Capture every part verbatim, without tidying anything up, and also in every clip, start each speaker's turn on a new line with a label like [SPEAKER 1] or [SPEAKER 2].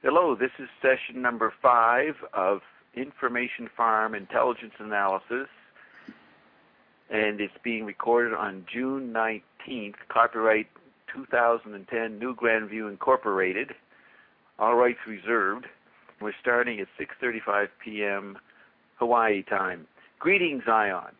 [SPEAKER 1] Hello, this is session number five of Information Farm Intelligence Analysis, and it's being recorded on June nineteenth, copyright two thousand ten, New Grandview Incorporated, all rights reserved. We're starting at six thirty-five p.m. Hawaii time. Greetings, Ion.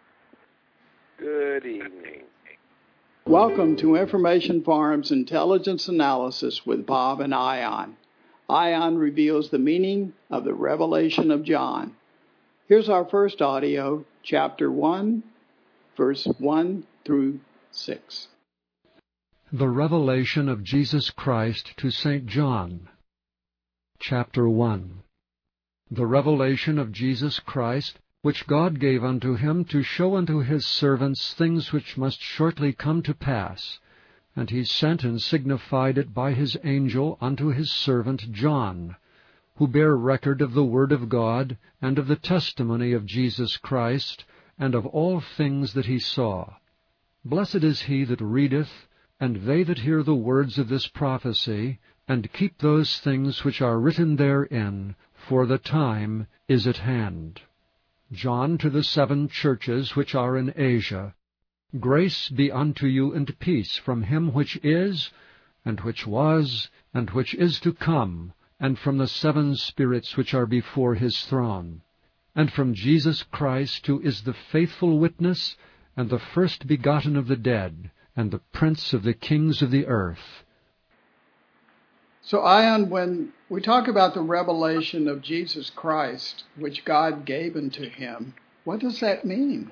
[SPEAKER 2] Good evening.
[SPEAKER 3] Welcome to Information Farm's Intelligence Analysis with Bob and Ion. Ion reveals the meaning of the Revelation of John. Here's our first audio, chapter one, verse one through six.
[SPEAKER 4] The Revelation of Jesus Christ to Saint John. Chapter one. The revelation of Jesus Christ, which God gave unto him to show unto his servants things which must shortly come to pass. And he sent and signified it by his angel unto his servant John, who bare record of the word of God, and of the testimony of Jesus Christ, and of all things that he saw. Blessed is he that readeth, and they that hear the words of this prophecy, and keep those things which are written therein, for the time is at hand. John to the seven churches which are in Asia. Grace be unto you and peace from him which is, and which was, and which is to come, and from the seven spirits which are before his throne, and from Jesus Christ, who is the faithful witness, and the first begotten of the dead, and the prince of the kings of the earth.
[SPEAKER 3] So, Ion, when we talk about the revelation of Jesus Christ, which God gave unto him, what does that mean?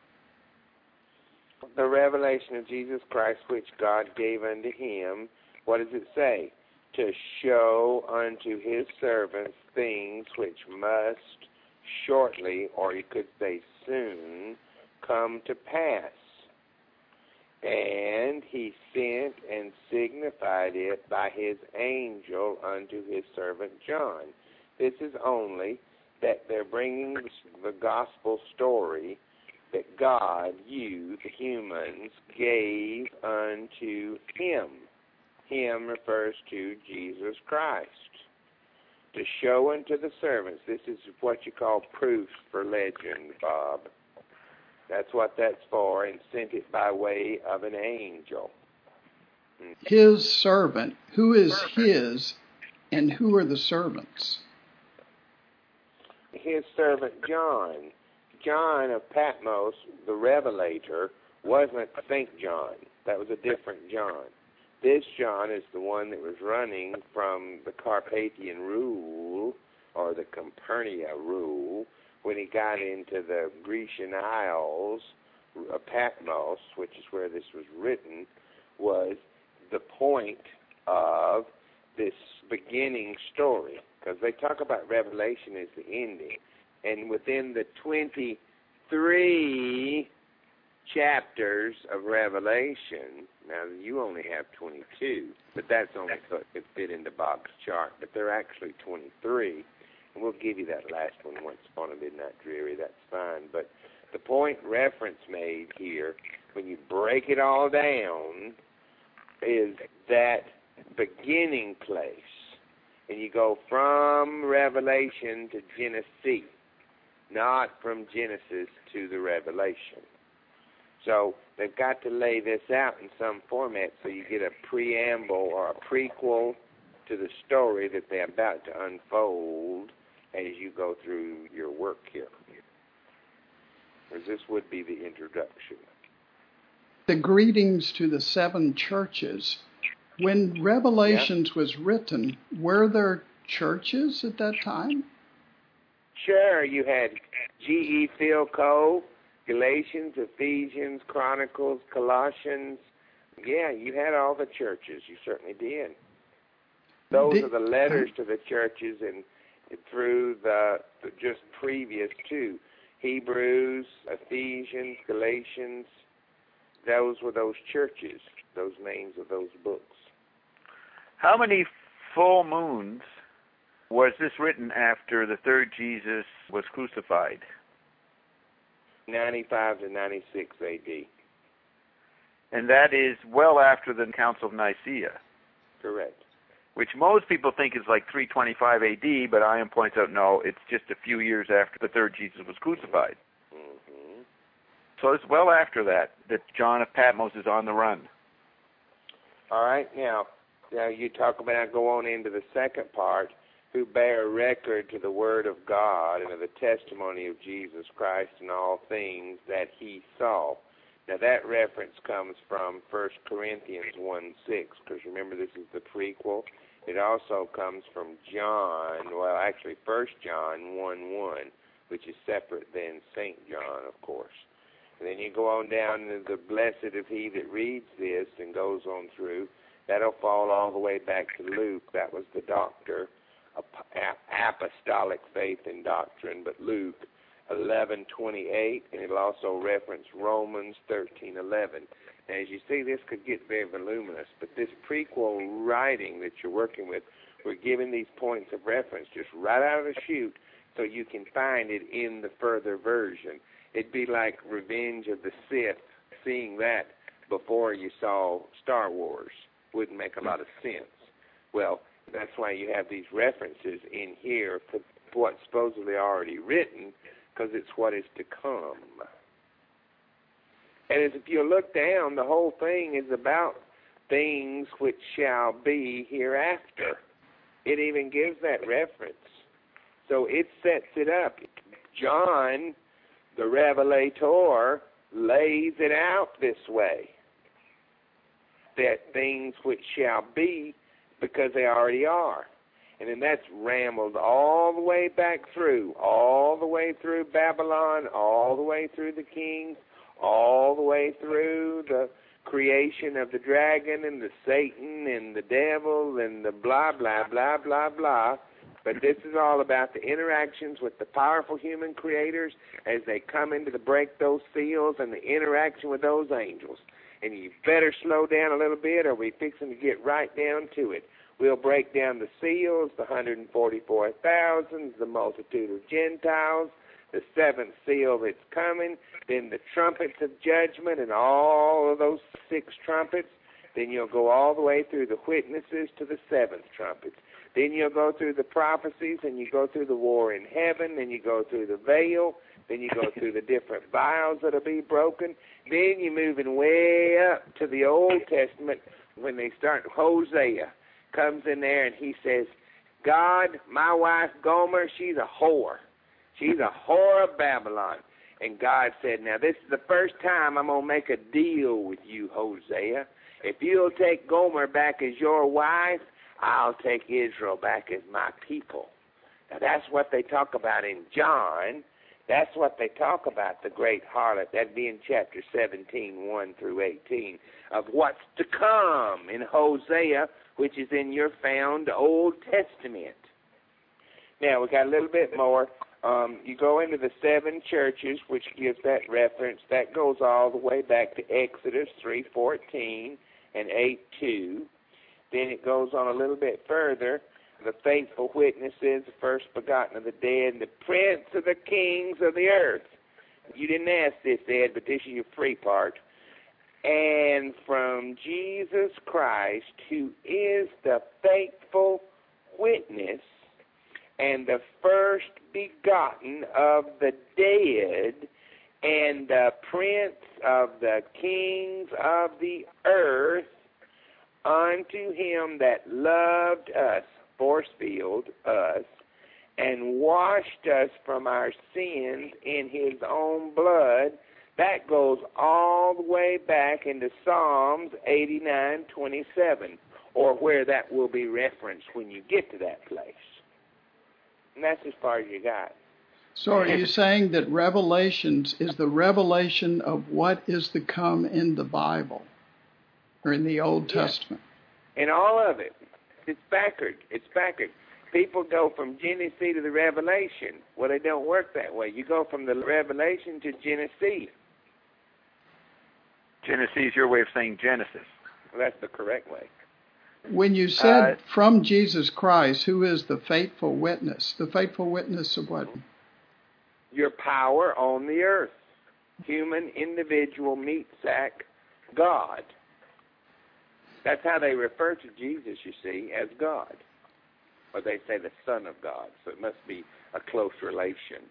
[SPEAKER 2] The revelation of Jesus Christ, which God gave unto him, what does it say? To show unto his servants things which must shortly, or you could say soon, come to pass. And he sent and signified it by his angel unto his servant John. This is only that they're bringing the gospel story that God, you, the humans, gave unto him. Him refers to Jesus Christ. To show unto the servants. This is what you call proof for legend, Bob. That's what that's for, and sent it by way of an angel.
[SPEAKER 3] His servant. Who is his, and who are the servants?
[SPEAKER 2] His servant John. John of Patmos, the Revelator, wasn't Saint John. That was a different John. This John is the one that was running from the Carpathian rule, or the Capernaum rule, when he got into the Grecian Isles. uh, Patmos, which is where this was written, was the point of this beginning story. Because they talk about Revelation as the ending. And within the twenty-three chapters of Revelation, now you only have twenty-two, but that's only so it could fit into Bob's chart, but they're actually twenty-three. And we'll give you that last one, Once Upon a Midnight Dreary, that's fine. But the point reference made here, when you break it all down, is that beginning place. And you go from Revelation to Genesis, not from Genesis to the Revelation. So they've got to lay this out in some format so you get a preamble or a prequel to the story that they're about to unfold as you go through your work here. Because this would be the introduction.
[SPEAKER 3] The greetings to the seven churches. When Revelations yeah. was written, were there churches at that time?
[SPEAKER 2] Sure, you had G E Philco, Galatians, Ephesians, Chronicles, Colossians. Yeah, you had all the churches. You certainly did. Those the, are the letters to the churches and through the, the just previous to Hebrews, Ephesians, Galatians. Those were those churches, those names of those books.
[SPEAKER 1] How many full moons was this written after the third Jesus was crucified?
[SPEAKER 2] ninety-five to ninety-six A D.
[SPEAKER 1] And that is well after the Council of Nicaea.
[SPEAKER 2] Correct.
[SPEAKER 1] which most people think is like three twenty-five A D, but Ion points out, no, it's just a few years after the third Jesus was crucified.
[SPEAKER 2] Mm-hmm.
[SPEAKER 1] So it's well after that that John of Patmos is on the run.
[SPEAKER 2] All right, now, now you talk about, go on into the second part, who bear record to the word of God and of the testimony of Jesus Christ in all things that he saw. Now that reference comes from First Corinthians one six, because remember this is the prequel. It also comes from John, well actually First John one one, which is separate than Saint John, of course. And then you go on down to the blessed of he that reads this and goes on through. That'll fall all the way back to Luke. That was the doctor, apostolic faith and doctrine, but Luke eleven twenty-eight, and it'll also reference Romans thirteen eleven. Now, as you see, this could get very voluminous, but this prequel writing that you're working with, we're giving these points of reference just right out of the chute so you can find it in the further version. It'd be like Revenge of the Sith, seeing that before you saw Star Wars. Wouldn't make a lot of sense. Well, that's why you have these references in here for what's supposedly already written, because it's what is to come. And as if you look down, the whole thing is about things which shall be hereafter. It even gives that reference. So it sets it up. John, the Revelator, lays it out this way, that things which shall be, because they already are. And then that's rambled all the way back through, all the way through Babylon, all the way through the kings, all the way through the creation of the dragon and the Satan and the devil and the blah, blah, blah, blah, blah. But this is all about the interactions with the powerful human creators as they come into to break those seals and the interaction with those angels. And you better slow down a little bit or we're fixing to get right down to it. We'll break down the seals, the one hundred forty-four thousand, the multitude of Gentiles, the seventh seal that's coming, then the trumpets of judgment and all of those six trumpets. Then you'll go all the way through the witnesses to the seventh trumpet. Then you'll go through the prophecies, and you go through the war in heaven, then you go through the veil, then you go through the different vials that will be broken. Then you're moving way up to the Old Testament when they start. Hosea comes in there, and he says, God, my wife Gomer, she's a whore. She's a whore of Babylon. And God said, now this is the first time I'm going to make a deal with you, Hosea. If you'll take Gomer back as your wife, I'll take Israel back as my people. Now that's what they talk about in John. That's what they talk about, the great harlot. That'd be in chapter seventeen, one through eighteen, of what's to come in Hosea, which is in your found Old Testament. Now, we got a little bit more. Um, you go into the seven churches, which gives that reference. That goes all the way back to Exodus three fourteen and eight two. Then it goes on a little bit further. The faithful witnesses, the first begotten of the dead, and the prince of the kings of the earth. You didn't ask this, Ed, but this is your free part. And from Jesus Christ, who is the faithful witness and the first begotten of the dead and the prince of the kings of the earth, unto him that loved us, force-filled us, and washed us from our sins in his own blood. That goes all the way back into Psalms eighty-nine twenty-seven, or where that will be referenced when you get to that place. And that's as far as you got.
[SPEAKER 3] So are you saying that Revelations is the revelation of what is to come in the Bible or in the Old
[SPEAKER 2] Yes.
[SPEAKER 3] Testament?
[SPEAKER 2] In all of it. It's backward. It's backward. People go from Genesis to the Revelation. Well, they don't work that way. You go from the Revelation to Genesis.
[SPEAKER 1] Genesis is your way of saying Genesis.
[SPEAKER 2] Well, that's the correct way.
[SPEAKER 3] When you said
[SPEAKER 1] Uh,
[SPEAKER 3] from Jesus Christ, who is the faithful witness? The faithful witness of what?
[SPEAKER 2] Your power on the earth. Human, individual, meat sack, God. That's how they refer to Jesus, you see, as God. Or they say the Son of God, so it must be a close relation.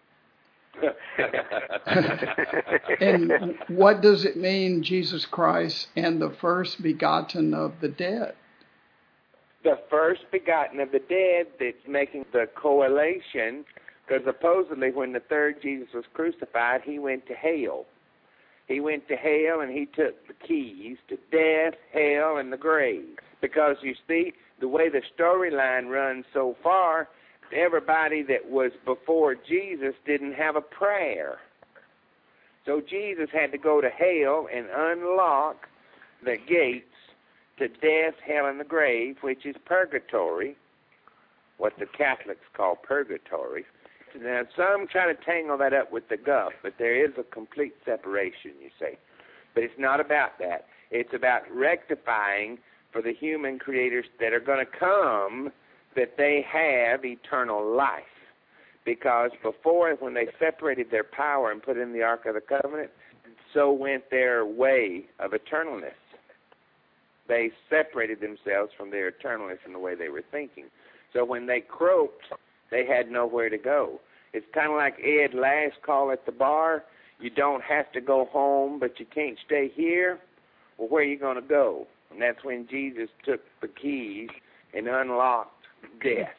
[SPEAKER 3] And what does it mean, Jesus Christ and the first begotten of the dead?
[SPEAKER 2] The first begotten of the dead, that's making the correlation, because supposedly when the third Jesus was crucified, he went to hell. He went to hell and he took the keys to death, hell, and the grave. Because, you see, the way the storyline runs so far, everybody that was before Jesus didn't have a prayer. So Jesus had to go to hell and unlock the gates to death, hell, and the grave, which is purgatory, what the Catholics call purgatory. Now, some try to tangle that up with the guff, but there is a complete separation, you see. But it's not about that. It's about rectifying for the human creators that are going to come that they have eternal life. Because before, when they separated their power and put in the Ark of the Covenant, so went their way of eternalness. They separated themselves from their eternalness in the way they were thinking. So when they croaked, they had nowhere to go. It's kind of like Ed last call at the bar. You don't have to go home, but you can't stay here. Well, where are you going to go? And that's when Jesus took the keys and unlocked death.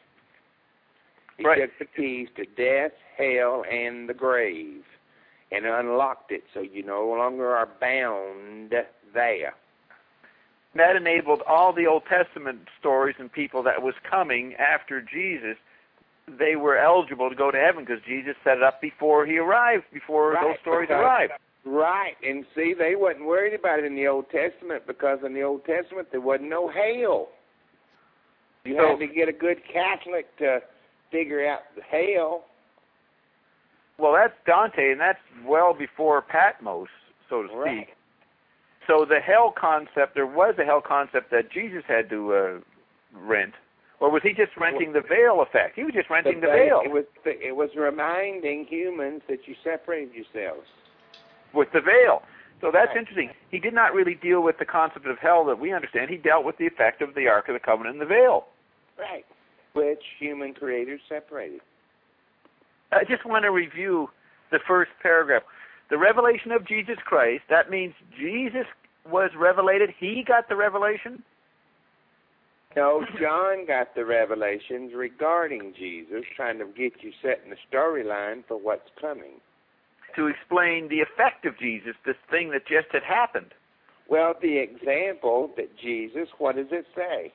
[SPEAKER 2] He
[SPEAKER 1] right.
[SPEAKER 2] took the keys to death, hell, and the grave and unlocked it so you no longer are bound there.
[SPEAKER 1] That enabled all the Old Testament stories and people that was coming after Jesus. They were eligible to go to heaven because Jesus set it up before he arrived, before
[SPEAKER 2] right,
[SPEAKER 1] those stories
[SPEAKER 2] because,
[SPEAKER 1] arrived.
[SPEAKER 2] Right, and see, they wasn't worried about it in the Old Testament because in the Old Testament there wasn't no hell. You
[SPEAKER 1] so,
[SPEAKER 2] had to get a good Catholic to figure out the hell.
[SPEAKER 1] Well, that's Dante, and that's well before Patmos, so to speak.
[SPEAKER 2] Right.
[SPEAKER 1] So the hell concept, there was a hell concept that Jesus had to uh, rent. Or was he just renting the veil effect? He was just renting the,
[SPEAKER 2] the
[SPEAKER 1] veil.
[SPEAKER 2] It was, it was reminding humans that you separated yourselves.
[SPEAKER 1] With the veil. So that's
[SPEAKER 2] right.
[SPEAKER 1] interesting. He did not really deal with the concept of hell that we understand. He dealt with the effect of the Ark of the Covenant and the veil.
[SPEAKER 2] Right. Which human creators separated.
[SPEAKER 1] I just want to review the first paragraph. The revelation of Jesus Christ, that means Jesus was revelated. He got the revelation?
[SPEAKER 2] No, John got the revelations regarding Jesus, trying to get you set in the storyline for what's coming.
[SPEAKER 1] To explain the effect of Jesus, this thing that just had happened.
[SPEAKER 2] Well, the example that Jesus, what does it say?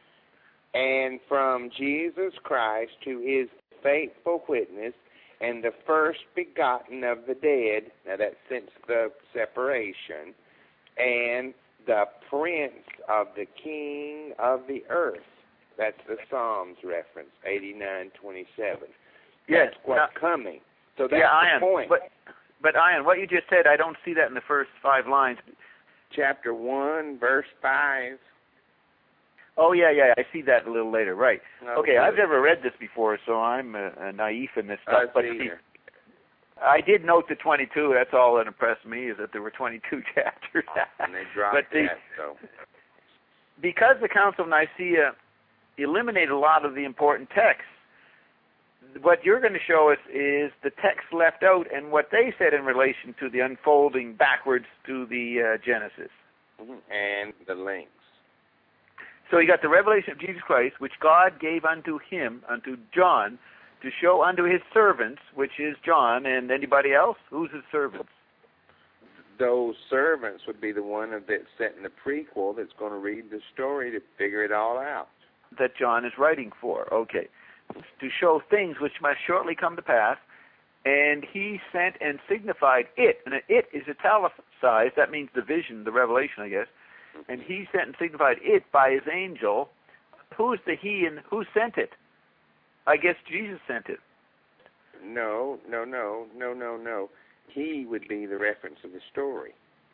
[SPEAKER 2] And from Jesus Christ to his faithful witness and the first begotten of the dead, now that's since the separation, and the prince of the king of the earth. That's the Psalms reference, eighty-nine twenty-seven.
[SPEAKER 1] Yes.
[SPEAKER 2] That's what's
[SPEAKER 1] now,
[SPEAKER 2] coming. So that's
[SPEAKER 1] yeah,
[SPEAKER 2] the
[SPEAKER 1] Ian,
[SPEAKER 2] point.
[SPEAKER 1] But, but Ian, what you just said, I don't see that in the first five lines.
[SPEAKER 2] Chapter one, verse five.
[SPEAKER 1] Oh, yeah, yeah, I see that a little later, right.
[SPEAKER 2] Okay,
[SPEAKER 1] okay I've never read this before, so I'm uh, uh, naive in this stuff.
[SPEAKER 2] Us
[SPEAKER 1] but
[SPEAKER 2] either.
[SPEAKER 1] see, I did note the twenty-two. That's all that impressed me, is that there were twenty-two chapters.
[SPEAKER 2] And they dropped
[SPEAKER 1] but the,
[SPEAKER 2] that, so.
[SPEAKER 1] Because the Council of Nicaea eliminated a lot of the important texts, what you're going to show us is the text left out and what they said in relation to the unfolding backwards to the uh, Genesis.
[SPEAKER 2] Mm-hmm. And the links.
[SPEAKER 1] So you got the revelation of Jesus Christ, which God gave unto him, unto John, to show unto his servants, which is John, and anybody else? Who's his servants?
[SPEAKER 2] Those servants would be the one that's set in the prequel that's going to read the story to figure it all out.
[SPEAKER 1] That John is writing for, okay. To show things which must shortly come to pass, and he sent and signified it, and it is italicized, that means the vision, the revelation, I guess, and he sent and signified it by his angel. Who's the he and who sent it? I guess Jesus sent it.
[SPEAKER 2] No, no, no, no, no, no. He would be the reference of the story.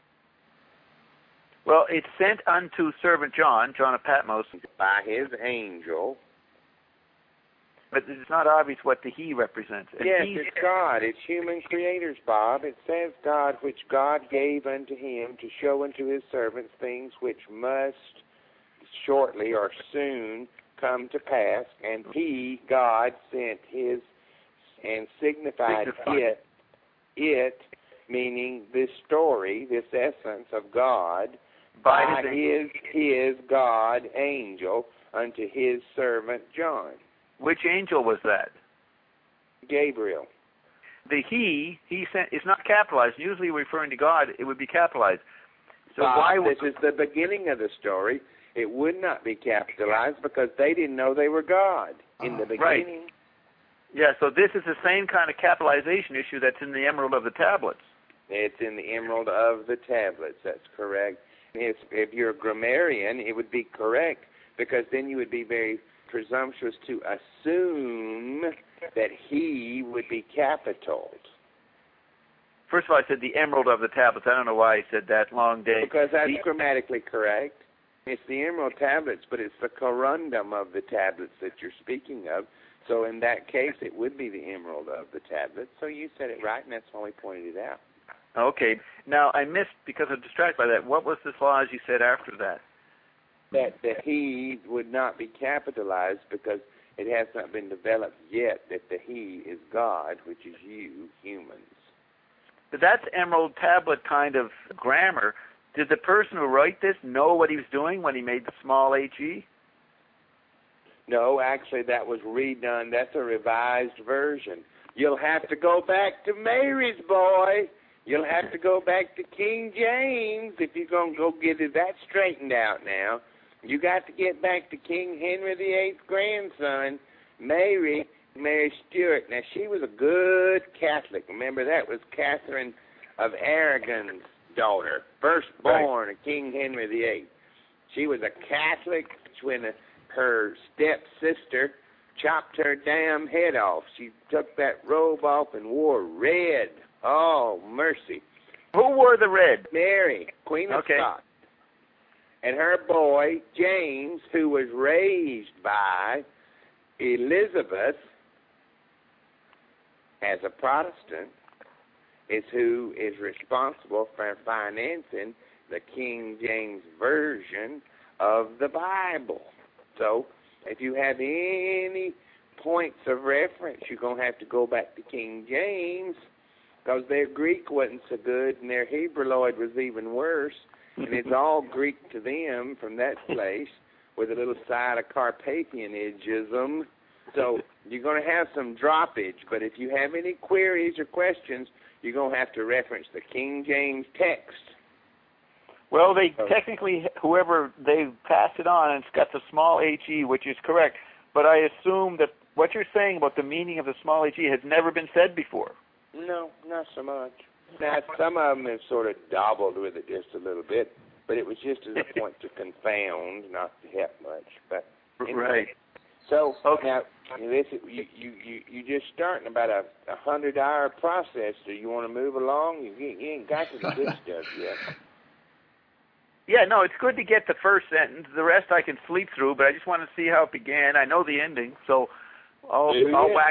[SPEAKER 1] Well, it's sent unto servant John, John of Patmos.
[SPEAKER 2] By his angel.
[SPEAKER 1] But it's not obvious what the he represents. And
[SPEAKER 2] yes,
[SPEAKER 1] he,
[SPEAKER 2] it's God. It's human creators, Bob. It says God, which God gave unto him to show unto his servants things which must shortly or soon come to pass, and he, God, sent his and signified it, it, meaning this story, this essence of God, by, by his, his God angel unto his servant John.
[SPEAKER 1] Which angel was that?
[SPEAKER 2] Gabriel.
[SPEAKER 1] The he, he sent, is not capitalized. Usually referring to God, it would be capitalized. So
[SPEAKER 2] Bob,
[SPEAKER 1] why
[SPEAKER 2] this is the beginning of the story. It would not be capitalized because they didn't know they were God in the beginning.
[SPEAKER 1] Right. Yeah, so this is the same kind of capitalization issue that's in the Emerald of the Tablets.
[SPEAKER 2] It's in the Emerald of the Tablets, that's correct. If, if you're a grammarian, it would be correct because then you would be very presumptuous to assume that he would be capitalized.
[SPEAKER 1] First of all, I said the Emerald of the Tablets. I don't know why I said that. Long day.
[SPEAKER 2] Because that's
[SPEAKER 1] the,
[SPEAKER 2] grammatically correct. It's the Emerald Tablets, but it's the corundum of the tablets that you're speaking of. So in that case, it would be the Emerald of the Tablets. So you said it right, and that's why we pointed it out.
[SPEAKER 1] Okay. Now, I missed, because I'm distracted by that, what was the clause you said after that?
[SPEAKER 2] That the he would not be capitalized because it has not been developed yet that the he is God, which is you, humans.
[SPEAKER 1] But that's Emerald Tablet kind of grammar. Did the person who wrote this know what he was doing when he made the small he?
[SPEAKER 2] No, actually, that was redone. That's a revised version. You'll have to go back to Mary's, boy. You'll have to go back to King James if you're going to go get that straightened out now. You got to get back to King Henry the Eighth's grandson, Mary, Mary Stuart. Now, she was a good Catholic. Remember, that was Catherine of Aragon's daughter, firstborn of King Henry the Eighth. She was a Catholic when her stepsister chopped her damn head off. She took that robe off and wore red. Oh, mercy.
[SPEAKER 1] Who wore the red?
[SPEAKER 2] Mary, Queen of
[SPEAKER 1] okay.
[SPEAKER 2] Scots. And her boy, James, who was raised by Elizabeth as a Protestant, is who is responsible for financing the King James Version of the Bible. So, if you have any points of reference, you're going to have to go back to King James because their Greek wasn't so good and their Hebrailoid was even worse. And it's all Greek to them from that place with a little side of Carpathianism. So you're going to have some droppage, but if you have any queries or questions, you're going to have to reference the King James text.
[SPEAKER 1] Well, they technically, whoever, they passed it on, and it's got the small he, which is correct. But I assume that what you're saying about the meaning of the small he has never been said before.
[SPEAKER 2] No, not so much. Now, some of them have sort of dabbled with it just a little bit, but it was just as a point to confound, not to help much. But anyway.
[SPEAKER 1] Right.
[SPEAKER 2] So
[SPEAKER 1] okay.
[SPEAKER 2] now, listen, you you you you just starting about a, a hundred hour process. Do you want to move along? You, you ain't got to the good stuff yet.
[SPEAKER 1] Yeah, no, it's good to get the first sentence. The rest I can sleep through, but I just want to see how it began. I know the ending, so I'll
[SPEAKER 2] Do
[SPEAKER 1] I'll
[SPEAKER 2] you?
[SPEAKER 1] whack.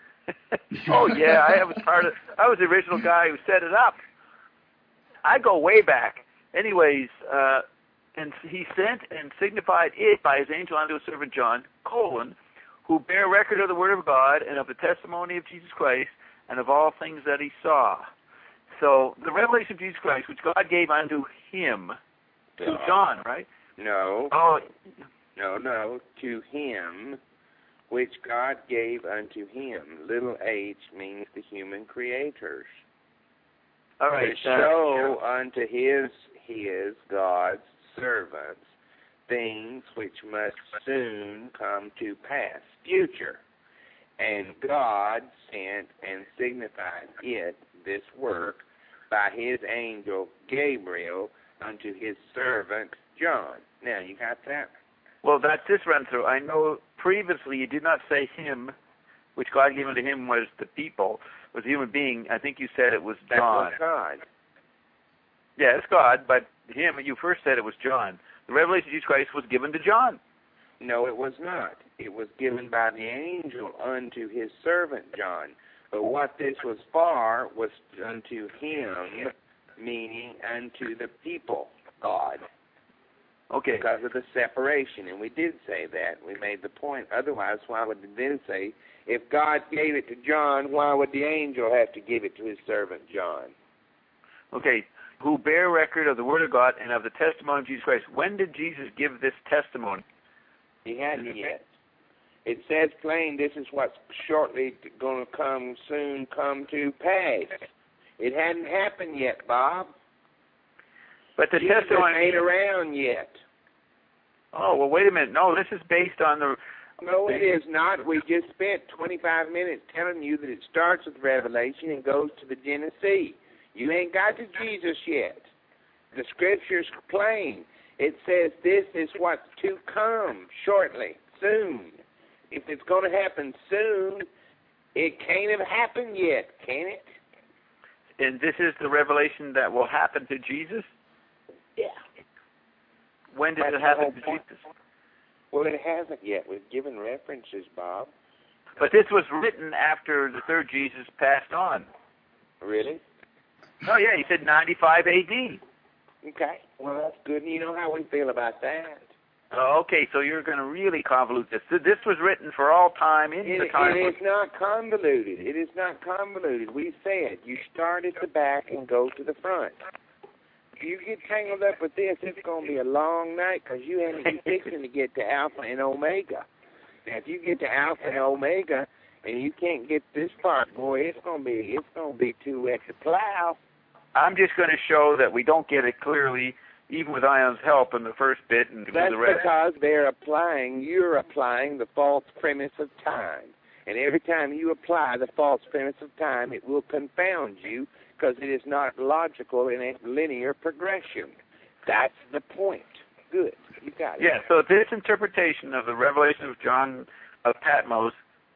[SPEAKER 1] Oh yeah, I was part of. I was the original guy who set it up. I go way back. Anyways, uh, and he sent and signified it by his angel unto his servant John, colon, who bear record of the word of God and of the testimony of Jesus Christ and of all things that he saw. So the revelation of Jesus Christ, which God gave unto him, to
[SPEAKER 2] No.
[SPEAKER 1] John, right?
[SPEAKER 2] No.
[SPEAKER 1] Oh,
[SPEAKER 2] No, no, to him, which God gave unto him. Little h means the human creators.
[SPEAKER 1] all right.
[SPEAKER 2] To show unto his, his, God's servants, things which must soon come to pass, future. And God sent and signified it, this work, by his angel Gabriel unto his servant John. Now, you got that?
[SPEAKER 1] Well, that's this run through. I know previously you did not say him, which God gave unto him was the people, was a human being. I think you said it was
[SPEAKER 2] That
[SPEAKER 1] John.
[SPEAKER 2] was God.
[SPEAKER 1] Yeah, it's God, but him, you first said it was John. The revelation of Jesus Christ was given to John.
[SPEAKER 2] No, it was not. It was given by the angel unto his servant John. But what this was for was unto him, meaning unto the people, God.
[SPEAKER 1] Okay.
[SPEAKER 2] Because of the separation, and we did say that. We made the point. Otherwise, why would it then say, if God gave it to John, why would the angel have to give it to his servant John?
[SPEAKER 1] Okay. Who bear record of the Word of God and of the testimony of Jesus Christ. When did Jesus give this testimony?
[SPEAKER 2] He hadn't yet. It says plain, this is what's shortly going to come, soon come to pass. It hadn't happened yet, Bob.
[SPEAKER 1] But the
[SPEAKER 2] Jesus
[SPEAKER 1] testimony
[SPEAKER 2] ain't around yet.
[SPEAKER 1] Oh, well, wait a minute. No, this is based on the...
[SPEAKER 2] No, it is not. We just spent twenty-five minutes telling you that it starts with Revelation and goes to the Genesis. You ain't got to Jesus yet. The Scripture's plain. It says this is what's to come shortly, soon. If it's going to happen soon, it can't have happened yet, can it?
[SPEAKER 1] And this is the revelation that will happen to Jesus?
[SPEAKER 2] Yeah.
[SPEAKER 1] When did
[SPEAKER 2] That's
[SPEAKER 1] it happen to
[SPEAKER 2] the whole
[SPEAKER 1] Jesus?
[SPEAKER 2] Well, it hasn't yet. We've given references, Bob.
[SPEAKER 1] But this was written after the third Jesus passed on.
[SPEAKER 2] Really?
[SPEAKER 1] Oh, yeah, he said ninety-five A D.
[SPEAKER 2] Okay. Well, that's good. And you know how we feel about that.
[SPEAKER 1] Oh, okay, so you're going to really convolute this. So this was written for all time in
[SPEAKER 2] It,
[SPEAKER 1] the time.
[SPEAKER 2] it is not convoluted. It is not convoluted. We said you start at the back and go to the front. If you get tangled up with this, it's going to be a long night because you ain't even fixing to get to Alpha and Omega. Now, if you get to Alpha and Omega and you can't get this part, boy, it's going to be it's going to be too wet to plow.
[SPEAKER 1] I'm just going to show that we don't get it clearly, even with Ion's help in the first bit and
[SPEAKER 2] That's
[SPEAKER 1] the rest.
[SPEAKER 2] because they're applying, you're applying the false premise of time. And every time you apply the false premise of time, it will confound you because it is not logical in a linear progression. That's the point. Good. You got it.
[SPEAKER 1] Yeah, so this interpretation of the revelation of John of Patmos,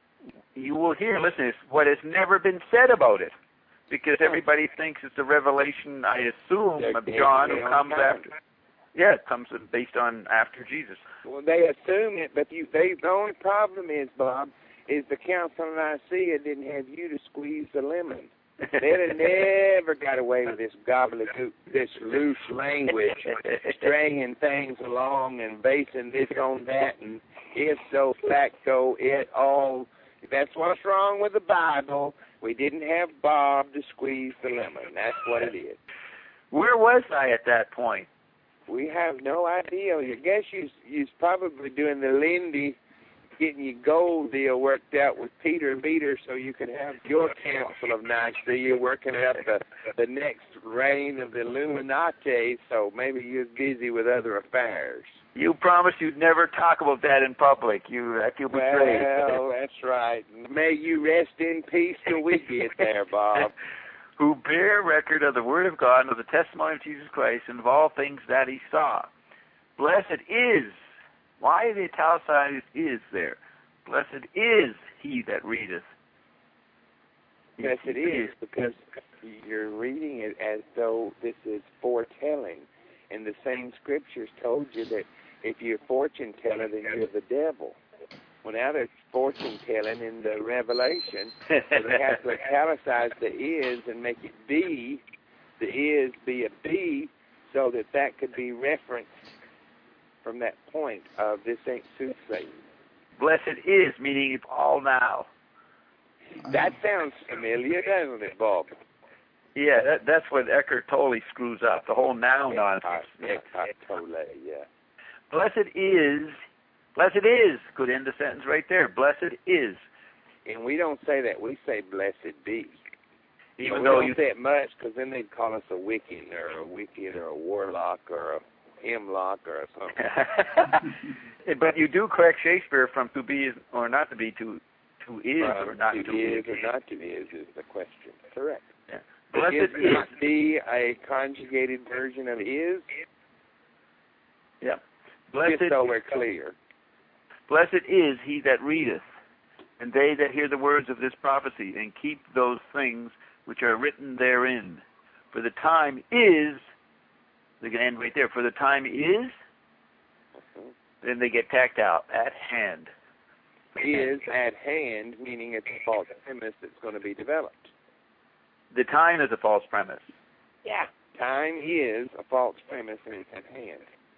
[SPEAKER 1] you will hear, listen, it's what has never been said about it. Because everybody thinks it's a revelation, I assume,
[SPEAKER 2] They're
[SPEAKER 1] of John who comes
[SPEAKER 2] time.
[SPEAKER 1] after. Yeah, it comes based on after Jesus.
[SPEAKER 2] Well, they assume it, but you, they, the only problem is, Bob, is the Council of Nicaea didn't have you to squeeze the lemon. They'd have never got away with this gobbledygook, this loose language, stringing things along and basing this on that, and if so facto, it all. That's what's wrong with the Bible. We didn't have Bob to squeeze the lemon. That's what it is.
[SPEAKER 1] Where was I at that point?
[SPEAKER 2] We have no idea. I guess you you're probably doing the Lindy, getting your gold deal worked out with Peter Beater so you can have your Council of Nicaea working out the, the next reign of the Illuminati, so maybe you're busy with other affairs.
[SPEAKER 1] You promised you'd never talk about that in public. You, I feel betrayed.
[SPEAKER 2] Well, that's right. May you rest in peace till we get there, Bob.
[SPEAKER 1] Who bear record of the Word of God and of the testimony of Jesus Christ and of all things that he saw. Blessed is, why the italicized is there? Blessed is he that readeth.
[SPEAKER 2] Yes, it is, because you're reading it as though this is foretelling. And the same scriptures told you that if you're a fortune teller, then you're the devil. Well, now there's fortune telling in the Revelation, so they have to italicize the is and make it be, the is be a be, so that that could be referenced from that point of this ain't soothsaying.
[SPEAKER 1] Blessed is, meaning it's all now.
[SPEAKER 2] That sounds familiar, doesn't it, Bob?
[SPEAKER 1] Yeah, that, that's what Eckhart Tolle screws up, the whole now nonsense.
[SPEAKER 2] Eckhart Tolle, yeah.
[SPEAKER 1] Blessed is, blessed is, could end the sentence right there. Blessed is.
[SPEAKER 2] And we don't say that. We say blessed be.
[SPEAKER 1] Even
[SPEAKER 2] we
[SPEAKER 1] though
[SPEAKER 2] don't
[SPEAKER 1] you
[SPEAKER 2] say it much, because then they'd call us a Wiccan or a Wiccan or a Warlock or a Hemlock or something.
[SPEAKER 1] But you do correct Shakespeare from to be or not to be to to is
[SPEAKER 2] From
[SPEAKER 1] or not
[SPEAKER 2] to,
[SPEAKER 1] to
[SPEAKER 2] is
[SPEAKER 1] be.
[SPEAKER 2] or not to is is the question. Correct.
[SPEAKER 1] Yeah.
[SPEAKER 2] But
[SPEAKER 1] Blessed
[SPEAKER 2] is
[SPEAKER 1] is.
[SPEAKER 2] not be a conjugated version of is?
[SPEAKER 1] Yeah. Blessed,
[SPEAKER 2] Just so we're clear.
[SPEAKER 1] Blessed is he that readeth, and they that hear the words of this prophecy, and keep those things which are written therein. For the time is, they can end right there, for the time is,
[SPEAKER 2] Uh-huh.
[SPEAKER 1] then they get tacked out, at hand.
[SPEAKER 2] Is at hand, meaning it's a false premise that's going to be developed.
[SPEAKER 1] The time is a false premise.
[SPEAKER 2] Yeah. Time is a false premise and it's at hand.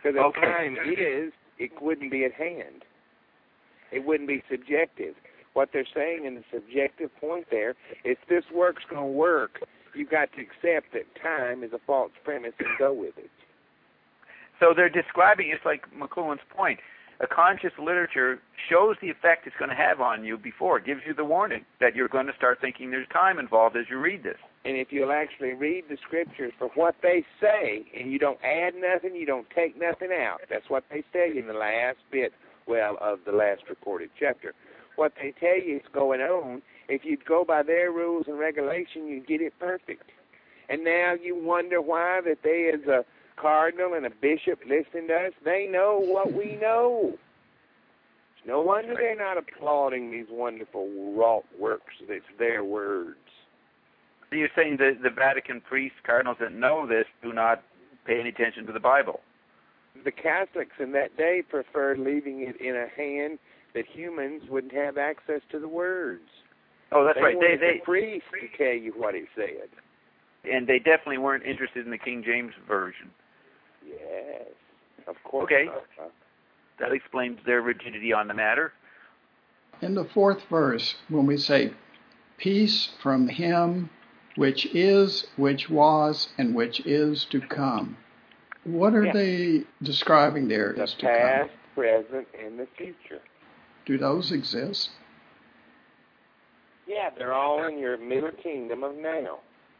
[SPEAKER 2] Because if
[SPEAKER 1] Okay.
[SPEAKER 2] time is, it wouldn't be at hand. It wouldn't be subjective. What they're saying in the subjective point there is this work's going to work. You've got to accept that time is a false premise and go with it.
[SPEAKER 1] So they're describing, it's like McLuhan's point, a conscious literature shows the effect it's going to have on you before. It gives you the warning that you're going to start thinking there's time involved as you read this.
[SPEAKER 2] And if you'll actually read the scriptures for what they say, and you don't add nothing, you don't take nothing out. That's what they tell you in the last bit, well, of the last recorded chapter. What they tell you is going on. If you'd go by their rules and regulation, you'd get it perfect. And now you wonder why that there's a cardinal and a bishop listening to us. They know what we know. It's no wonder they're not applauding these wonderful wrought works. It's their words.
[SPEAKER 1] So you're saying that the Vatican priests, cardinals that know this, do not pay any attention to the Bible.
[SPEAKER 2] The Catholics in that day preferred leaving it in a hand that humans wouldn't have access to the words.
[SPEAKER 1] Oh, that's
[SPEAKER 2] they
[SPEAKER 1] right. They,
[SPEAKER 2] wanted
[SPEAKER 1] they,
[SPEAKER 2] the priest to tell you what he said.
[SPEAKER 1] and they definitely weren't interested in the King James Version.
[SPEAKER 2] Yes, of course.
[SPEAKER 1] Okay.
[SPEAKER 2] not.
[SPEAKER 1] That explains their rigidity on the matter.
[SPEAKER 3] In the fourth verse, when we say, peace from him which is, which was, and which is to come, what are
[SPEAKER 2] Yeah.
[SPEAKER 3] they describing there
[SPEAKER 2] The
[SPEAKER 3] as to
[SPEAKER 2] past,
[SPEAKER 3] come?
[SPEAKER 2] present, and the future.
[SPEAKER 3] Do those exist?
[SPEAKER 2] Yeah, they're all in your middle kingdom of now.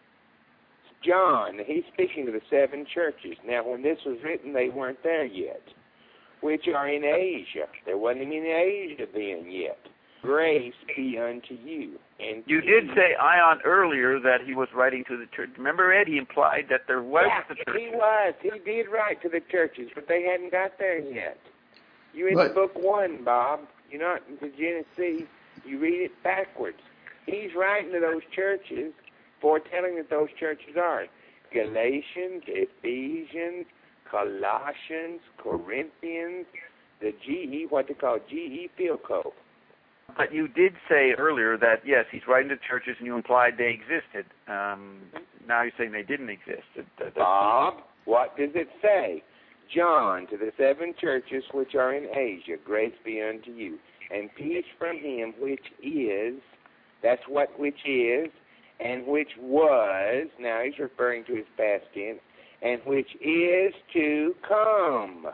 [SPEAKER 2] John, he's speaking to the seven churches. Now, when this was written, they weren't there yet, which are in Asia. There wasn't even Asia then yet. Grace be unto you. And
[SPEAKER 1] You did say Ion earlier that he was writing to the church. Remember, Ed, he implied that there was
[SPEAKER 2] yeah,
[SPEAKER 1] the church.
[SPEAKER 2] he was. He did write to the churches, but they hadn't got there yet. You're in
[SPEAKER 3] But-
[SPEAKER 2] book one, Bob. You're not into Genesis. You read it backwards. He's writing to those churches, foretelling that those churches are Galatians, Ephesians, Colossians, Corinthians, the G E, what they call G E Philco.
[SPEAKER 1] But you did say earlier that, yes, he's writing to churches, and you implied they existed. Um, now you're saying they didn't exist. That- that-
[SPEAKER 2] Bob, what does it say? John, to the seven churches which are in Asia, grace be unto you, and peace from him which is, that's what which is, and which was, now he's referring to his past tense, and which is to come.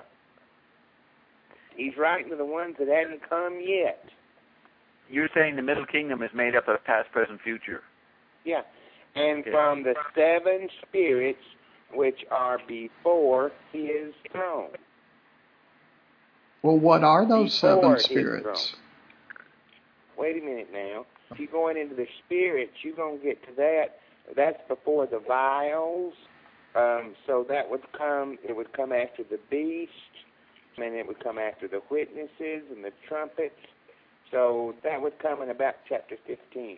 [SPEAKER 2] He's writing to the ones that hadn't come yet.
[SPEAKER 1] You're saying the Middle Kingdom is made up of past, present, future.
[SPEAKER 2] Yeah. And
[SPEAKER 1] Okay.
[SPEAKER 2] from the seven spirits which are before his throne.
[SPEAKER 3] Well, what are those
[SPEAKER 2] Before
[SPEAKER 3] seven
[SPEAKER 2] his
[SPEAKER 3] spirits?
[SPEAKER 2] Wait a minute now. If you're going into the spirits, you're going to get to that. That's before the vials. Um, so that would come, it would come after the beast, and it would come after the witnesses and the trumpets. So that would come in about chapter fifteen.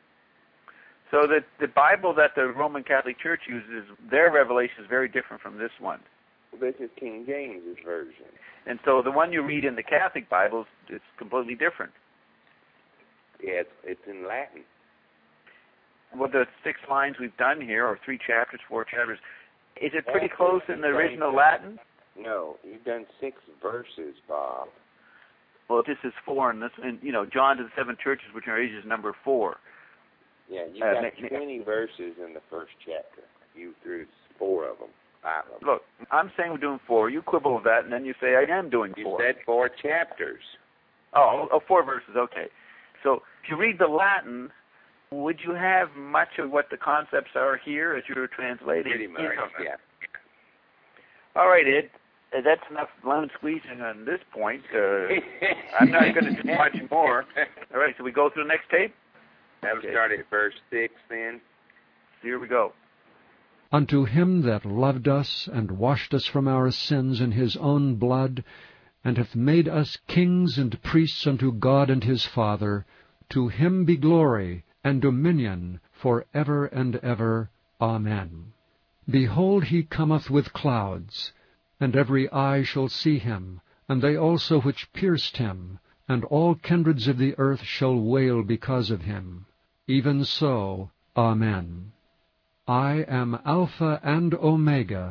[SPEAKER 1] So the, the Bible that the Roman Catholic Church uses, their revelation is very different from this one.
[SPEAKER 2] This is King James's version.
[SPEAKER 1] And so the one you read in the Catholic Bibles is completely different.
[SPEAKER 2] Yeah, it's, it's in Latin.
[SPEAKER 1] Well, the six lines we've done here, or three chapters, four chapters, is it pretty
[SPEAKER 2] That's
[SPEAKER 1] close
[SPEAKER 2] the
[SPEAKER 1] in the
[SPEAKER 2] same
[SPEAKER 1] original
[SPEAKER 2] thing.
[SPEAKER 1] Latin?
[SPEAKER 2] No, you've done six verses, Bob.
[SPEAKER 1] Well, this is four, and this, and you know, John to the seven churches, which are Asia, is number four.
[SPEAKER 2] Yeah, you've
[SPEAKER 1] Uh,
[SPEAKER 2] got
[SPEAKER 1] ma- ma-
[SPEAKER 2] twenty verses in the first chapter. You threw four of them, five of them.
[SPEAKER 1] Look, I'm saying we're doing four. You quibble with that, and then you say I am doing
[SPEAKER 2] You
[SPEAKER 1] four.
[SPEAKER 2] said four chapters.
[SPEAKER 1] Oh, oh, four verses. Okay. So if you read the Latin, would you have much of what the concepts are here as you're translating?
[SPEAKER 2] Pretty much, yeah.
[SPEAKER 1] All right, Ed. Uh, That's enough lemon squeezing on this point. Uh, I'm not going to do much more. All right, so we go through the next tape?
[SPEAKER 2] That would
[SPEAKER 1] Okay.
[SPEAKER 2] start at verse six then.
[SPEAKER 1] Here we go.
[SPEAKER 4] Unto him that loved us, and washed us from our sins in his own blood, and hath made us kings and priests unto God and his Father, to him be glory and dominion for ever and ever. Amen. Behold, he cometh with clouds, and every eye shall see him, and they also which pierced him, and all kindreds of the earth shall wail because of him. Even so, Amen. I am Alpha and Omega,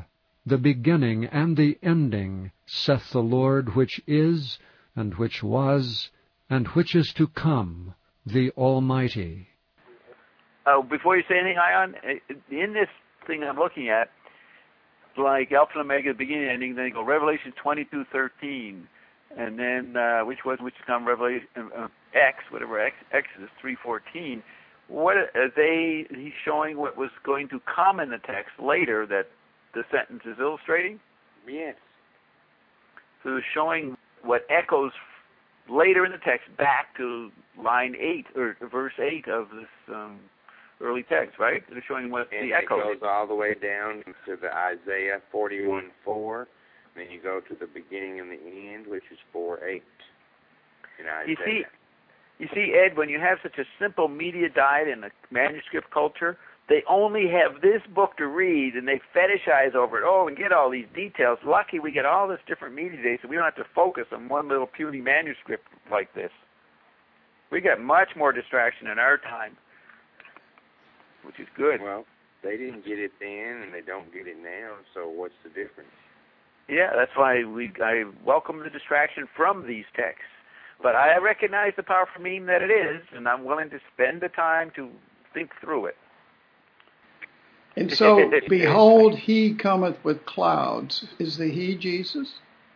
[SPEAKER 4] the beginning and the ending, saith the Lord, which is, and which was, and which is to come, the Almighty.
[SPEAKER 1] Uh, before you say anything, Ion, in this thing I'm looking at, like Alpha and Omega, the beginning and ending, then you go Revelation twenty-two thirteen, and then uh, which was which come Revelation uh, X, whatever X, Exodus three fourteen. What are they? He's showing what was going to come in the text later that the sentence is illustrating.
[SPEAKER 2] Yes.
[SPEAKER 1] So it's showing what echoes later in the text back to line eight or verse eight of this um, early text, right? They're showing what
[SPEAKER 2] and
[SPEAKER 1] the echoes.
[SPEAKER 2] It goes all the way down to the Isaiah forty-one four. Then you go to the beginning and the end, which is four eight. In Isaiah.
[SPEAKER 1] You see, you see, Ed, when you have such a simple media diet in the manuscript culture, they only have this book to read, and they fetishize over it. Oh, and get all these details. Lucky we get all this different media today, so we don't have to focus on one little puny manuscript like this. We got much more distraction in our time, which is good.
[SPEAKER 2] Well, they didn't get it then, and they don't get it now, so what's the difference?
[SPEAKER 1] Yeah, that's why we I welcome the distraction from these texts. But I recognize the powerful meme that it is, and I'm willing to spend the time to think through it.
[SPEAKER 3] And so, behold, he cometh with clouds. Is the he Jesus?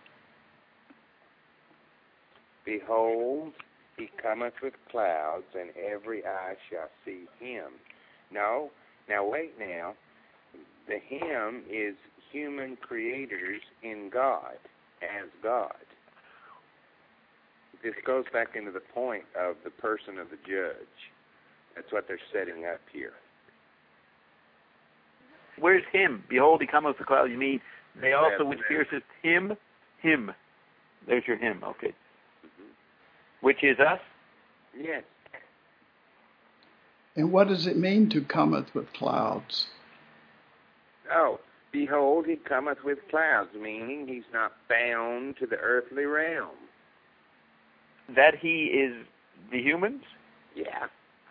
[SPEAKER 2] Behold, he cometh with clouds, and every eye shall see him. No, now wait now. The him is human creators in God, as God. This goes back into the point of the person of the judge. That's what they're setting up here.
[SPEAKER 1] Where's him? Behold, he cometh with the cloud. You mean they also, which pierceth him, him. There's your him, okay. Mm-hmm. Which is us?
[SPEAKER 2] Yes.
[SPEAKER 3] And what does it mean to cometh with clouds?
[SPEAKER 2] Oh, behold, he cometh with clouds, meaning he's not bound to the earthly realm.
[SPEAKER 1] That he is the humans?
[SPEAKER 2] Yeah.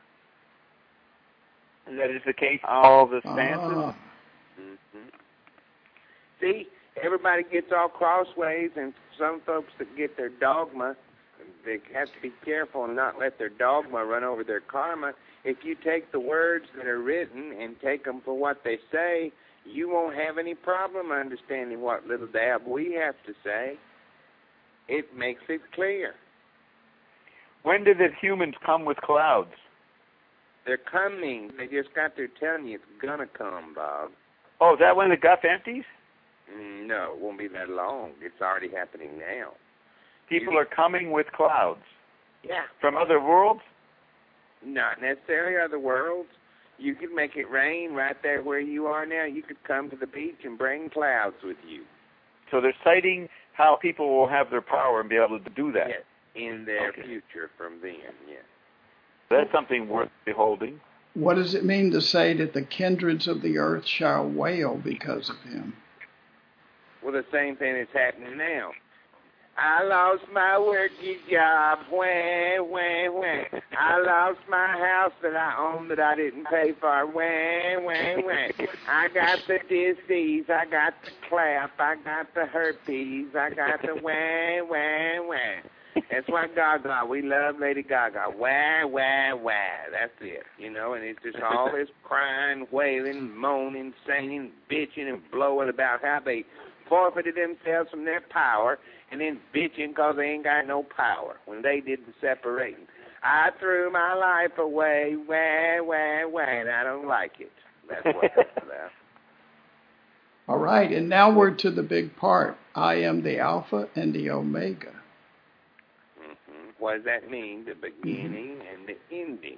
[SPEAKER 1] And that is the case in all the stances?
[SPEAKER 3] Ah.
[SPEAKER 2] Mm-hmm. See, everybody gets all crossways, and some folks that get their dogma, they have to be careful and not let their dogma run over their karma. If you take the words that are written and take them for what they say, you won't have any problem understanding what little dab we have to say. It makes it clear.
[SPEAKER 1] When did the humans come with clouds?
[SPEAKER 2] They're coming. They just got there telling you it's going to come, Bob.
[SPEAKER 1] Oh, is that when the guff empties?
[SPEAKER 2] Mm, no, it won't be that long. It's already happening now.
[SPEAKER 1] People
[SPEAKER 2] you,
[SPEAKER 1] are coming with clouds.
[SPEAKER 2] Yeah.
[SPEAKER 1] From other worlds?
[SPEAKER 2] Not necessarily other worlds. You could make it rain right there where you are now. You could come to the beach and bring clouds with you.
[SPEAKER 1] So they're citing how people will have their power and be able to do that.
[SPEAKER 2] Yes, in their
[SPEAKER 1] okay.
[SPEAKER 2] future from then, yes.
[SPEAKER 1] That's something worth beholding.
[SPEAKER 3] What does it mean to say that the kindreds of the earth shall wail because of him?
[SPEAKER 2] Well, the same thing is happening now. I lost my working job, when, when, when. I lost my house that I owned that I didn't pay for, when, when, when. I got the disease, I got the clap, I got the herpes, I got the when, when, when. That's why Gaga, we love Lady Gaga. Wah, wah, wah. That's it, you know, and it's just all this crying, wailing, moaning, singing, bitching, and blowing about how they forfeited themselves from their power and then bitching because they ain't got no power when they did the separating. I threw my life away, wah, wah, wah, and I don't like it. That's what that's about.
[SPEAKER 3] All right, and now we're to the big part. I am the Alpha and the Omega.
[SPEAKER 2] Mm-hmm. What does that mean? The beginning mm-hmm. and the ending.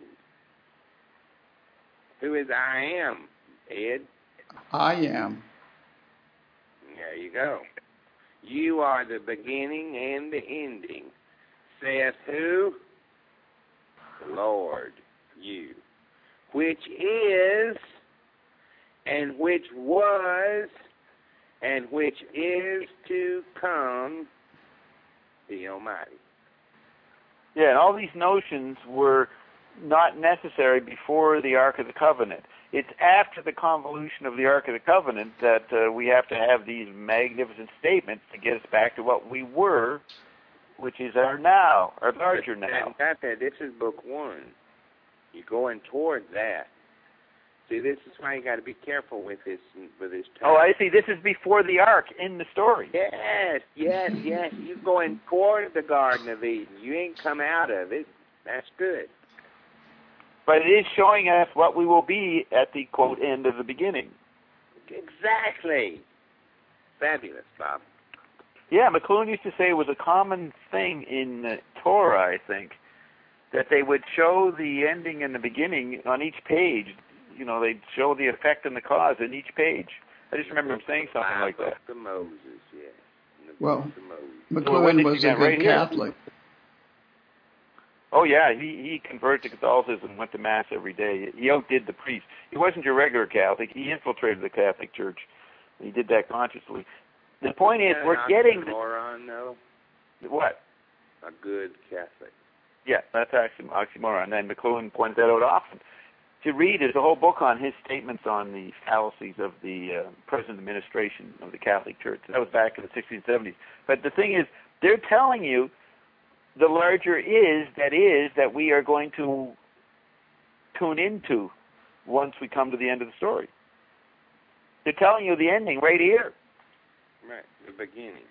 [SPEAKER 2] Who is I am, Ed?
[SPEAKER 3] I am.
[SPEAKER 2] There you go. You are the beginning and the ending. Saith who? The Lord, you. Which is, and which was, and which is to come, the Almighty.
[SPEAKER 1] Yeah, and all these notions were not necessary before the Ark of the Covenant. it's after the convolution of the Ark of the Covenant that uh, we have to have these magnificent statements to get us back to what we were, which is our now, our larger now.
[SPEAKER 2] Got that. This is book one. You're going toward that. See, this is why you got to be careful with this with this time.
[SPEAKER 1] Oh, I see. This is before the Ark in the story.
[SPEAKER 2] Yes, yes, yes. You're going toward the Garden of Eden. You ain't come out of it. That's good.
[SPEAKER 1] But it is showing us what we will be at the, quote, end of the beginning.
[SPEAKER 2] Exactly. Fabulous, Bob.
[SPEAKER 1] Yeah, McLuhan used to say it was a common thing in uh, Torah, I think, that they would show the ending and the beginning on each page. You know, they'd show the effect and the cause in each page. I just remember him saying something like that.
[SPEAKER 2] The Moses, yes.
[SPEAKER 3] Well,
[SPEAKER 1] Moses.
[SPEAKER 3] McLuhan
[SPEAKER 1] so
[SPEAKER 3] was a good
[SPEAKER 1] right
[SPEAKER 3] Catholic.
[SPEAKER 1] Oh, yeah, he, he converted to Catholicism and went to Mass every day. He outdid the priest. He wasn't your regular Catholic. He infiltrated the Catholic Church. He did that consciously. The point is,
[SPEAKER 2] yeah,
[SPEAKER 1] we're getting...
[SPEAKER 2] Oxymoron, though?
[SPEAKER 1] What?
[SPEAKER 2] A good Catholic.
[SPEAKER 1] Yeah, that's actually oxymoron. And McLuhan pointed that out often. To read is a whole book on his statements on the fallacies of the uh, present administration of the Catholic Church. That was back in the sixties and seventies. But the thing is, they're telling you the larger is that is that we are going to tune into once we come to the end of the story. They're telling you the ending right here.
[SPEAKER 2] Right, the beginning.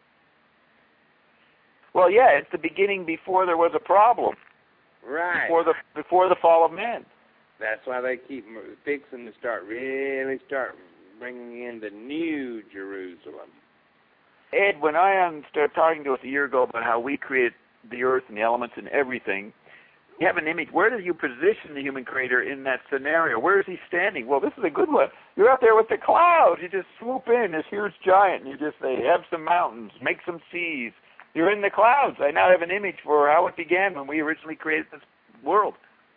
[SPEAKER 1] Well, yeah, it's the beginning before there was a problem.
[SPEAKER 2] Right.
[SPEAKER 1] Before the before the fall of man.
[SPEAKER 2] That's why they keep fixing to start really start bringing in the new Jerusalem.
[SPEAKER 1] Ed, when Ion started talking to us a year ago about how we create the earth and the elements and everything, you have an image. Where do you position the human creator in that scenario? Where is he standing? Well, this is a good one. You're out there with the clouds. You just swoop in, this huge giant, and you just say, have some mountains, make some seas. You're in the clouds. I now have an image for how it began when we originally created this world.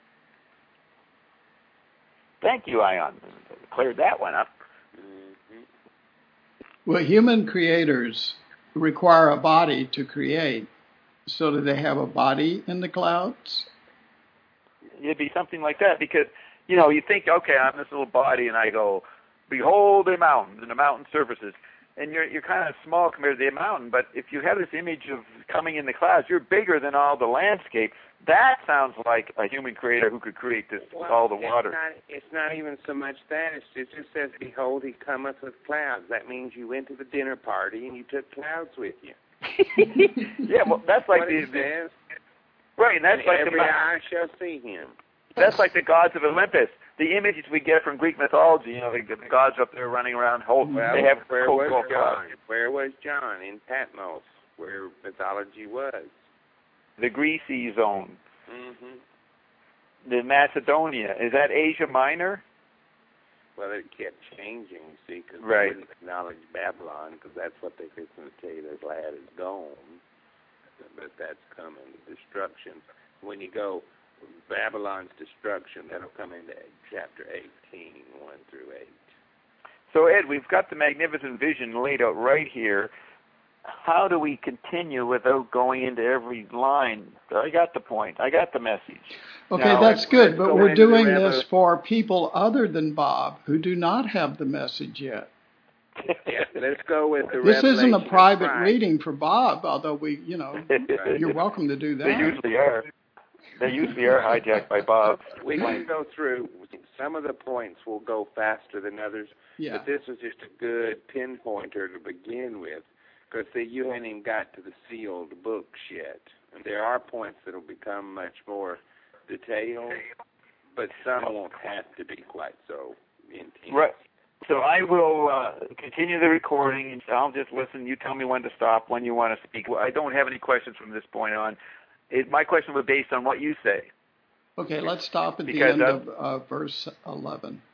[SPEAKER 1] Thank you, Ion. Cleared that one up.
[SPEAKER 2] Mm-hmm.
[SPEAKER 3] Well, human creators require a body to create. So do they have a body in the clouds?
[SPEAKER 1] It'd be something like that because, you know, you think, okay, I'm this little body, and I go, behold the mountains and the mountain surfaces. And you're you're kind of small compared to the mountain, but if you have this image of coming in the clouds, you're bigger than all the landscape. That sounds like a human creator who could create this with
[SPEAKER 2] well,
[SPEAKER 1] all the water.
[SPEAKER 2] It's not, it's not even so much that. It's, it just says, behold, he cometh with clouds. That means you went to the dinner party and you took clouds with you.
[SPEAKER 1] Yeah, well, that's like
[SPEAKER 2] what
[SPEAKER 1] the,
[SPEAKER 2] it says.
[SPEAKER 1] Right, and that's
[SPEAKER 2] and
[SPEAKER 1] like
[SPEAKER 2] every
[SPEAKER 1] the
[SPEAKER 2] eye shall see him.
[SPEAKER 1] That's like the gods of Olympus. The images we get from Greek mythology, you know, the, the gods up there running around, hold,
[SPEAKER 2] well,
[SPEAKER 1] they have
[SPEAKER 2] where
[SPEAKER 1] coat
[SPEAKER 2] was
[SPEAKER 1] cloth.
[SPEAKER 2] John? Where was John? In Patmos, where mythology was.
[SPEAKER 1] The Greasy zone.
[SPEAKER 2] Mm-hmm.
[SPEAKER 1] The Macedonia. Is that Asia Minor?
[SPEAKER 2] Well, it kept changing, you see, because
[SPEAKER 1] right.
[SPEAKER 2] they didn't acknowledge Babylon, because that's what they're fixing to tell you. This lad is gone, but that's coming, destruction. When you go Babylon's destruction, that'll come into chapter eighteen, one through eight.
[SPEAKER 1] So, Ed, we've got the magnificent vision laid out right here. How do we continue without going into every line? I got the point. I got the message.
[SPEAKER 3] Okay,
[SPEAKER 1] now,
[SPEAKER 3] that's good, but
[SPEAKER 1] go
[SPEAKER 3] we're doing
[SPEAKER 1] Revo-
[SPEAKER 3] this for people other than Bob who do not have the message yet.
[SPEAKER 2] Yeah, let's go with the
[SPEAKER 3] This isn't a
[SPEAKER 2] Revelation
[SPEAKER 3] private
[SPEAKER 2] of Christ.
[SPEAKER 3] reading for Bob, although we, you know, you're welcome to do that.
[SPEAKER 1] They usually are. They usually are hijacked by Bob.
[SPEAKER 2] We can go through some of the points. Will go faster than others,
[SPEAKER 3] Yeah.
[SPEAKER 2] but this was just a good pinpointer to begin with. Because, see, you haven't even got to the sealed books yet. And there are points that will become much more detailed, but some won't have to be quite so intense.
[SPEAKER 1] Right. So I will uh, continue the recording, and I'll just listen. You tell me when to stop, when you want to speak. I don't have any questions from this point on. It, my question was based on what you say.
[SPEAKER 3] Okay, let's stop at
[SPEAKER 1] Because
[SPEAKER 3] the end
[SPEAKER 1] of-
[SPEAKER 3] of uh, verse eleven.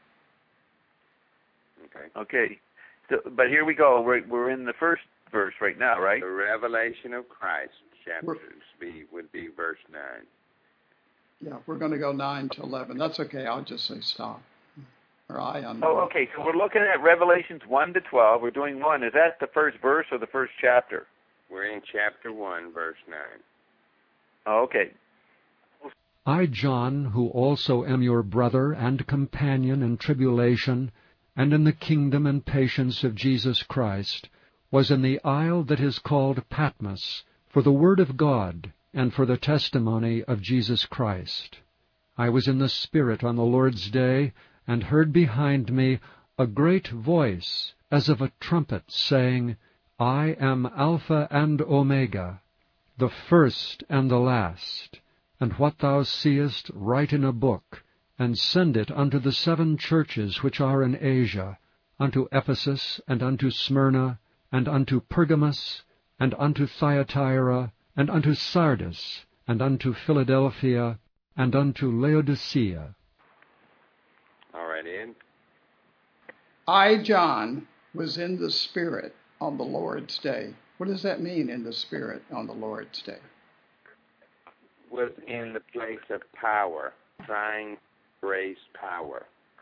[SPEAKER 2] Okay.
[SPEAKER 1] Okay. So, but here we go. We're, we're in the first verse right now, right?
[SPEAKER 2] The revelation of Christ, chapter
[SPEAKER 3] We're-
[SPEAKER 2] be, would be verse nine.
[SPEAKER 3] Yeah, we're going to go nine to eleven. That's okay. I'll just say stop. Or I on.
[SPEAKER 1] Oh, okay. So we're looking at Revelations one to twelve. We're doing one. Is that the first verse or the first chapter?
[SPEAKER 2] We're in chapter one, verse nine.
[SPEAKER 1] Oh, okay.
[SPEAKER 4] I, John, who also am your brother and companion in tribulation, and in the kingdom and patience of Jesus Christ, was in the isle that is called Patmos, for the word of God, and for the testimony of Jesus Christ. I was in the Spirit on the Lord's day, and heard behind me a great voice, as of a trumpet, saying, I am Alpha and Omega, the first and the last. And what thou seest write in a book, and send it unto the seven churches which are in Asia, unto Ephesus, and unto Smyrna, and unto Pergamos, and unto Thyatira, and unto Sardis, and unto Philadelphia, and unto Laodicea.
[SPEAKER 2] All right, Ed.
[SPEAKER 3] I, John, was in the Spirit on the Lord's day. What does that mean, in the Spirit on the Lord's day?
[SPEAKER 2] Was in the place of power, trying to raise power.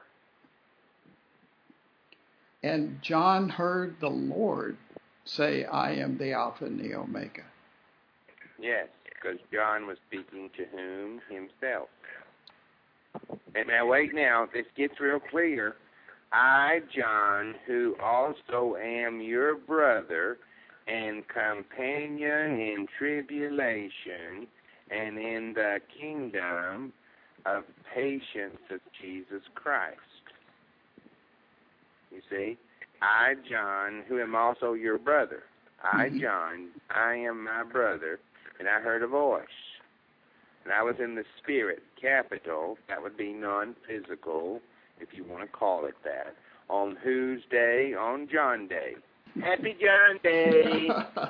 [SPEAKER 3] And John heard the Lord say, I am the Alpha and the Omega.
[SPEAKER 2] Yes, because John was speaking to whom? Himself. And now wait now, this gets real clear. I, John, who also am your brother and companion in tribulation, and in the kingdom of patience of Jesus Christ. You see, I, John, who am also your brother. I, John, I am my brother, and I heard a voice. And I was in the Spirit, capital, that would be non-physical, if you want to call it that. On whose day? On John Day. Happy John Day!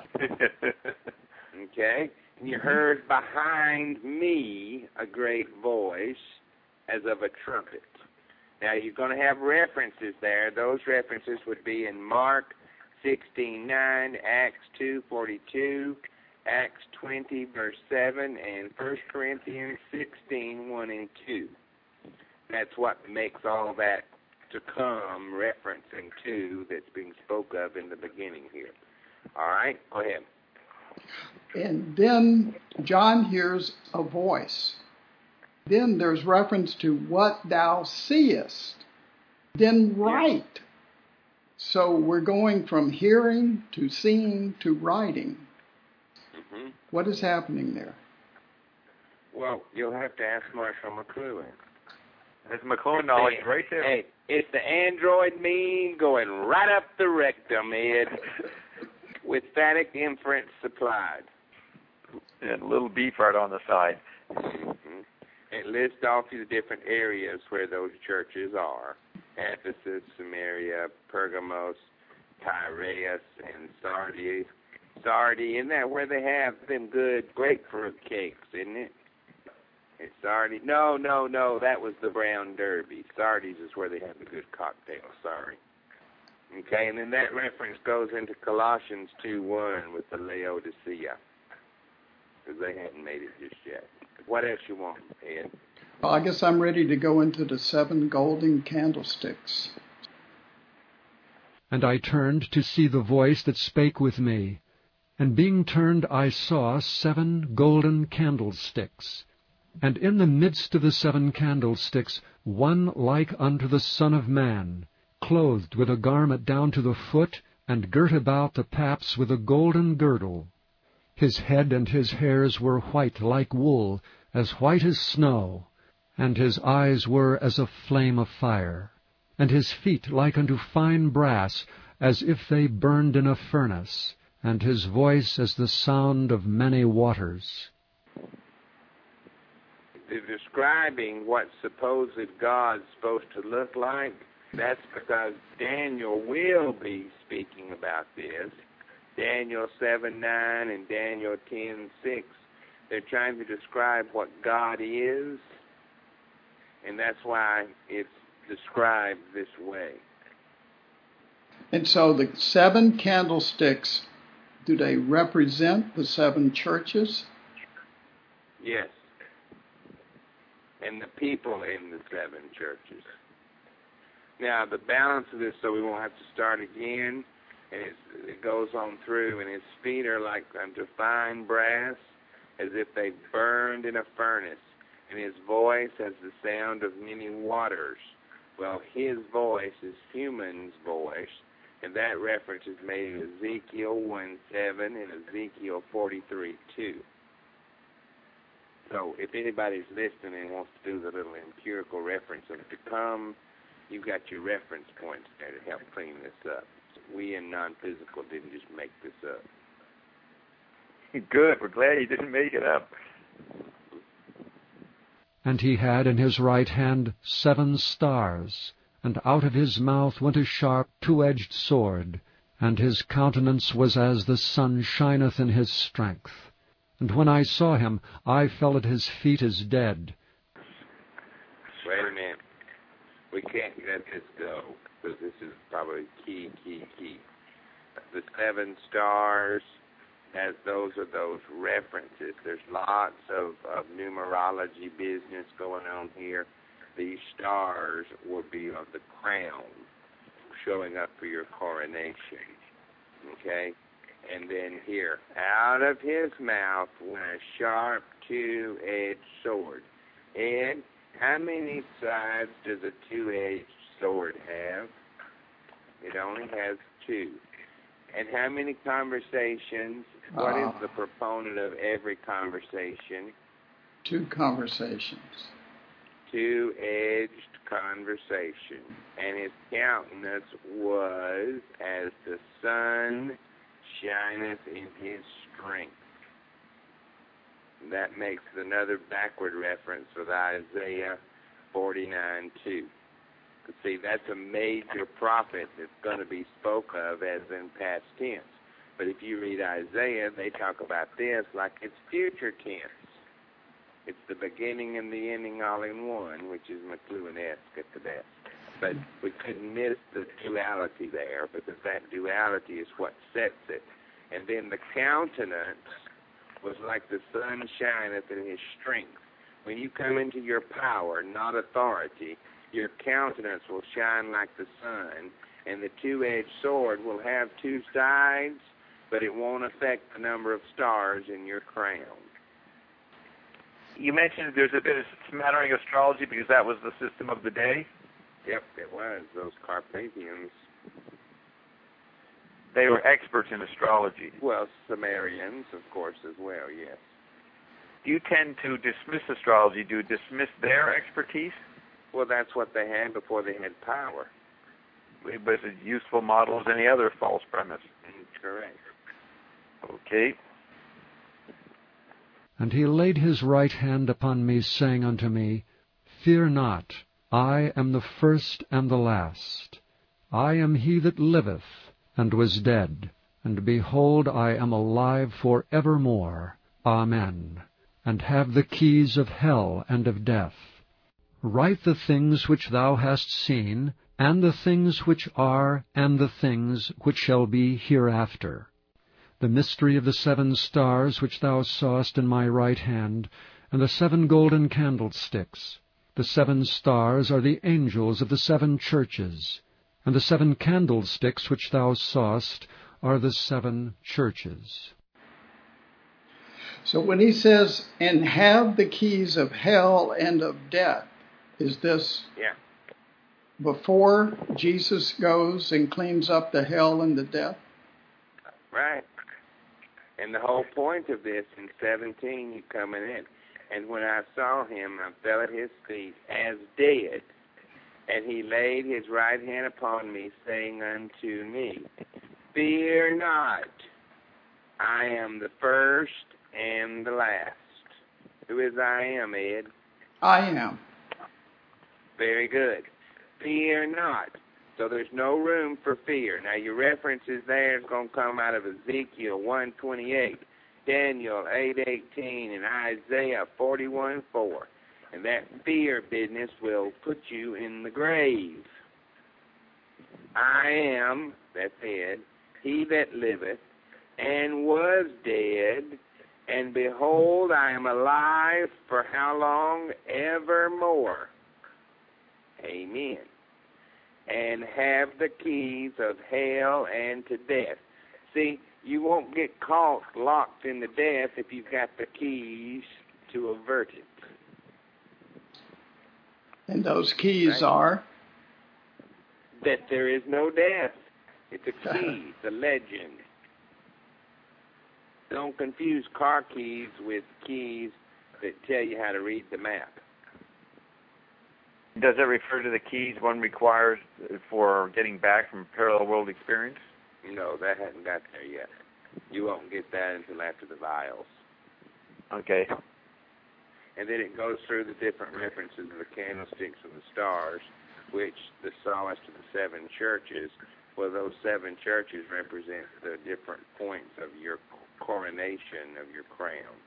[SPEAKER 2] Okay? And you heard behind me a great voice as of a trumpet. Now, you're going to have references there. Those references would be in Mark sixteen nine, Acts two forty-two, Acts twenty, verse seven, and First Corinthians sixteen one and two. That's what makes all that to come referencing to that's being spoke of in the beginning here. All right? Go ahead.
[SPEAKER 3] And then John hears a voice. Then there's reference to what thou seest. Then write. So we're going from hearing to seeing to writing.
[SPEAKER 2] Mm-hmm.
[SPEAKER 3] What is happening there?
[SPEAKER 2] Well, you'll have to ask Marshall McLuhan.
[SPEAKER 1] There's McLuhan knowledge right there.
[SPEAKER 2] Hey, it's the android mean going right up the rectum, Ed, with phatic inference supplied.
[SPEAKER 1] And a little beef right on the side.
[SPEAKER 2] Mm-hmm. It lists off the different areas where those churches are. Ephesus, Samaria, Pergamos, Tyrus, and Sardis. Sardis, isn't that where they have them good grapefruit cakes, isn't it? It's Sardis. No, no, no, that was the Brown Derby. Sardis is where they have the good cocktails, sorry. Okay, and then that reference goes into Colossians two one with the Laodicea, because they hadn't made it just yet. What else you want, Ed?
[SPEAKER 3] Well, I guess I'm ready to go into the seven golden candlesticks.
[SPEAKER 4] And I turned to see the voice that spake with me. And being turned, I saw seven golden candlesticks. And in the midst of the seven candlesticks, one like unto the Son of Man, clothed with a garment down to the foot, and girt about the paps with a golden girdle. His head and his hairs were white like wool, as white as snow, and his eyes were as a flame of fire, and his feet like unto fine brass, as if they burned in a furnace, and his voice as the sound of many waters.
[SPEAKER 2] They're describing what supposed God's supposed to look like. That's because Daniel will be speaking about this. Daniel seven nine and Daniel ten six. They're trying to describe what God is, and that's why it's described this way.
[SPEAKER 3] And so the seven candlesticks, do they represent the seven churches?
[SPEAKER 2] Yes. And the people in the seven churches. Now, the balance of this, so we won't have to start again, and it's, it goes on through, and his feet are like unto fine brass, as if they burned in a furnace, and his voice as the sound of many waters. Well, his voice is human's voice, and that reference is made in Ezekiel one seven and Ezekiel forty-three two. So if anybody's listening and wants to do the little empirical reference of to come, you've got your reference points there to help clean this up. We in non-physical didn't just make this up.
[SPEAKER 1] Good. We're glad he didn't make it up.
[SPEAKER 4] And he had in his right hand seven stars, and out of his mouth went a sharp two-edged sword, and his countenance was as the sun shineth in his strength. And when I saw him, I fell at his feet as dead.
[SPEAKER 2] Wait a minute. We can't let this go, because this is probably key, key, key. The seven stars, as those are those references. There's lots of, of numerology business going on here. These stars will be of the crown showing up for your coronation. Okay? And then here, out of his mouth went a sharp two-edged sword. And how many sides does a two-edged sword have? It only has two. And how many conversations? What uh, is the proponent of every conversation?
[SPEAKER 3] Two conversations.
[SPEAKER 2] Two-edged conversation. And his countenance was as the sun shineth in his strength. That makes another backward reference with Isaiah forty-nine two. See, that's a major prophet that's going to be spoke of as in past tense. But if you read Isaiah, they talk about this like it's future tense. It's the beginning and the ending all in one, which is McLuhan-esque at the best. But we couldn't miss the duality there, because that duality is what sets it. And then the countenance was like the sun shineth in his strength. When you come into your power, not authority, your countenance will shine like the sun, and the two-edged sword will have two sides, but it won't affect the number of stars in your crown.
[SPEAKER 1] You mentioned there's a bit of smattering of astrology because that was the system of the day?
[SPEAKER 2] Yep, it was. Those Carpathians.
[SPEAKER 1] They were experts in astrology.
[SPEAKER 2] Well, Sumerians, of course, as well, yes.
[SPEAKER 1] Do you tend to dismiss astrology? Do you dismiss their expertise?
[SPEAKER 2] Well, that's what they had before they had power.
[SPEAKER 1] It was a useful model as any other false premise.
[SPEAKER 2] Correct.
[SPEAKER 1] Okay.
[SPEAKER 4] And he laid his right hand upon me, saying unto me, Fear not, I am the first and the last. I am he that liveth, and was dead, and behold, I am alive for evermore. Amen. And have the keys of hell and of death. Write the things which thou hast seen, and the things which are, and the things which shall be hereafter. The mystery of the seven stars which thou sawest in my right hand, and the seven golden candlesticks. The seven stars are the angels of the seven churches, and the seven candlesticks which thou sawest are the seven churches.
[SPEAKER 3] So when he says, and have the keys of hell and of death, is this
[SPEAKER 2] yeah.
[SPEAKER 3] before Jesus goes and cleans up the hell and the death?
[SPEAKER 2] Right. And the whole point of this in seventeen, you coming in. And when I saw him, I fell at his feet as dead. And he laid his right hand upon me, saying unto me, Fear not, I am the first and the last. Who is I am, Ed?
[SPEAKER 3] I am.
[SPEAKER 2] Very good. Fear not. So there's no room for fear. Now your references there is going to come out of Ezekiel one twenty-eight, Daniel eight eighteen, and Isaiah forty-one four. And that fear business will put you in the grave. I am, that's it, he that liveth, and was dead, and behold, I am alive for how long? Evermore. Amen. And have the keys of hell and to death. See, you won't get caught locked in the death if you've got the keys to avert it.
[SPEAKER 3] And those keys
[SPEAKER 2] right?
[SPEAKER 3] are?
[SPEAKER 2] That there is no death. It's a key. It's a legend. Don't confuse car keys with keys that tell you how to read the map.
[SPEAKER 1] Does that refer to the keys one requires for getting back from parallel world experience?
[SPEAKER 2] No, that hasn't got there yet. You won't get that until after the vials.
[SPEAKER 1] Okay.
[SPEAKER 2] And then it goes through the different references of the candlesticks and the stars, which the solace to the seven churches, well, those seven churches represent the different points of your coronation of your crown.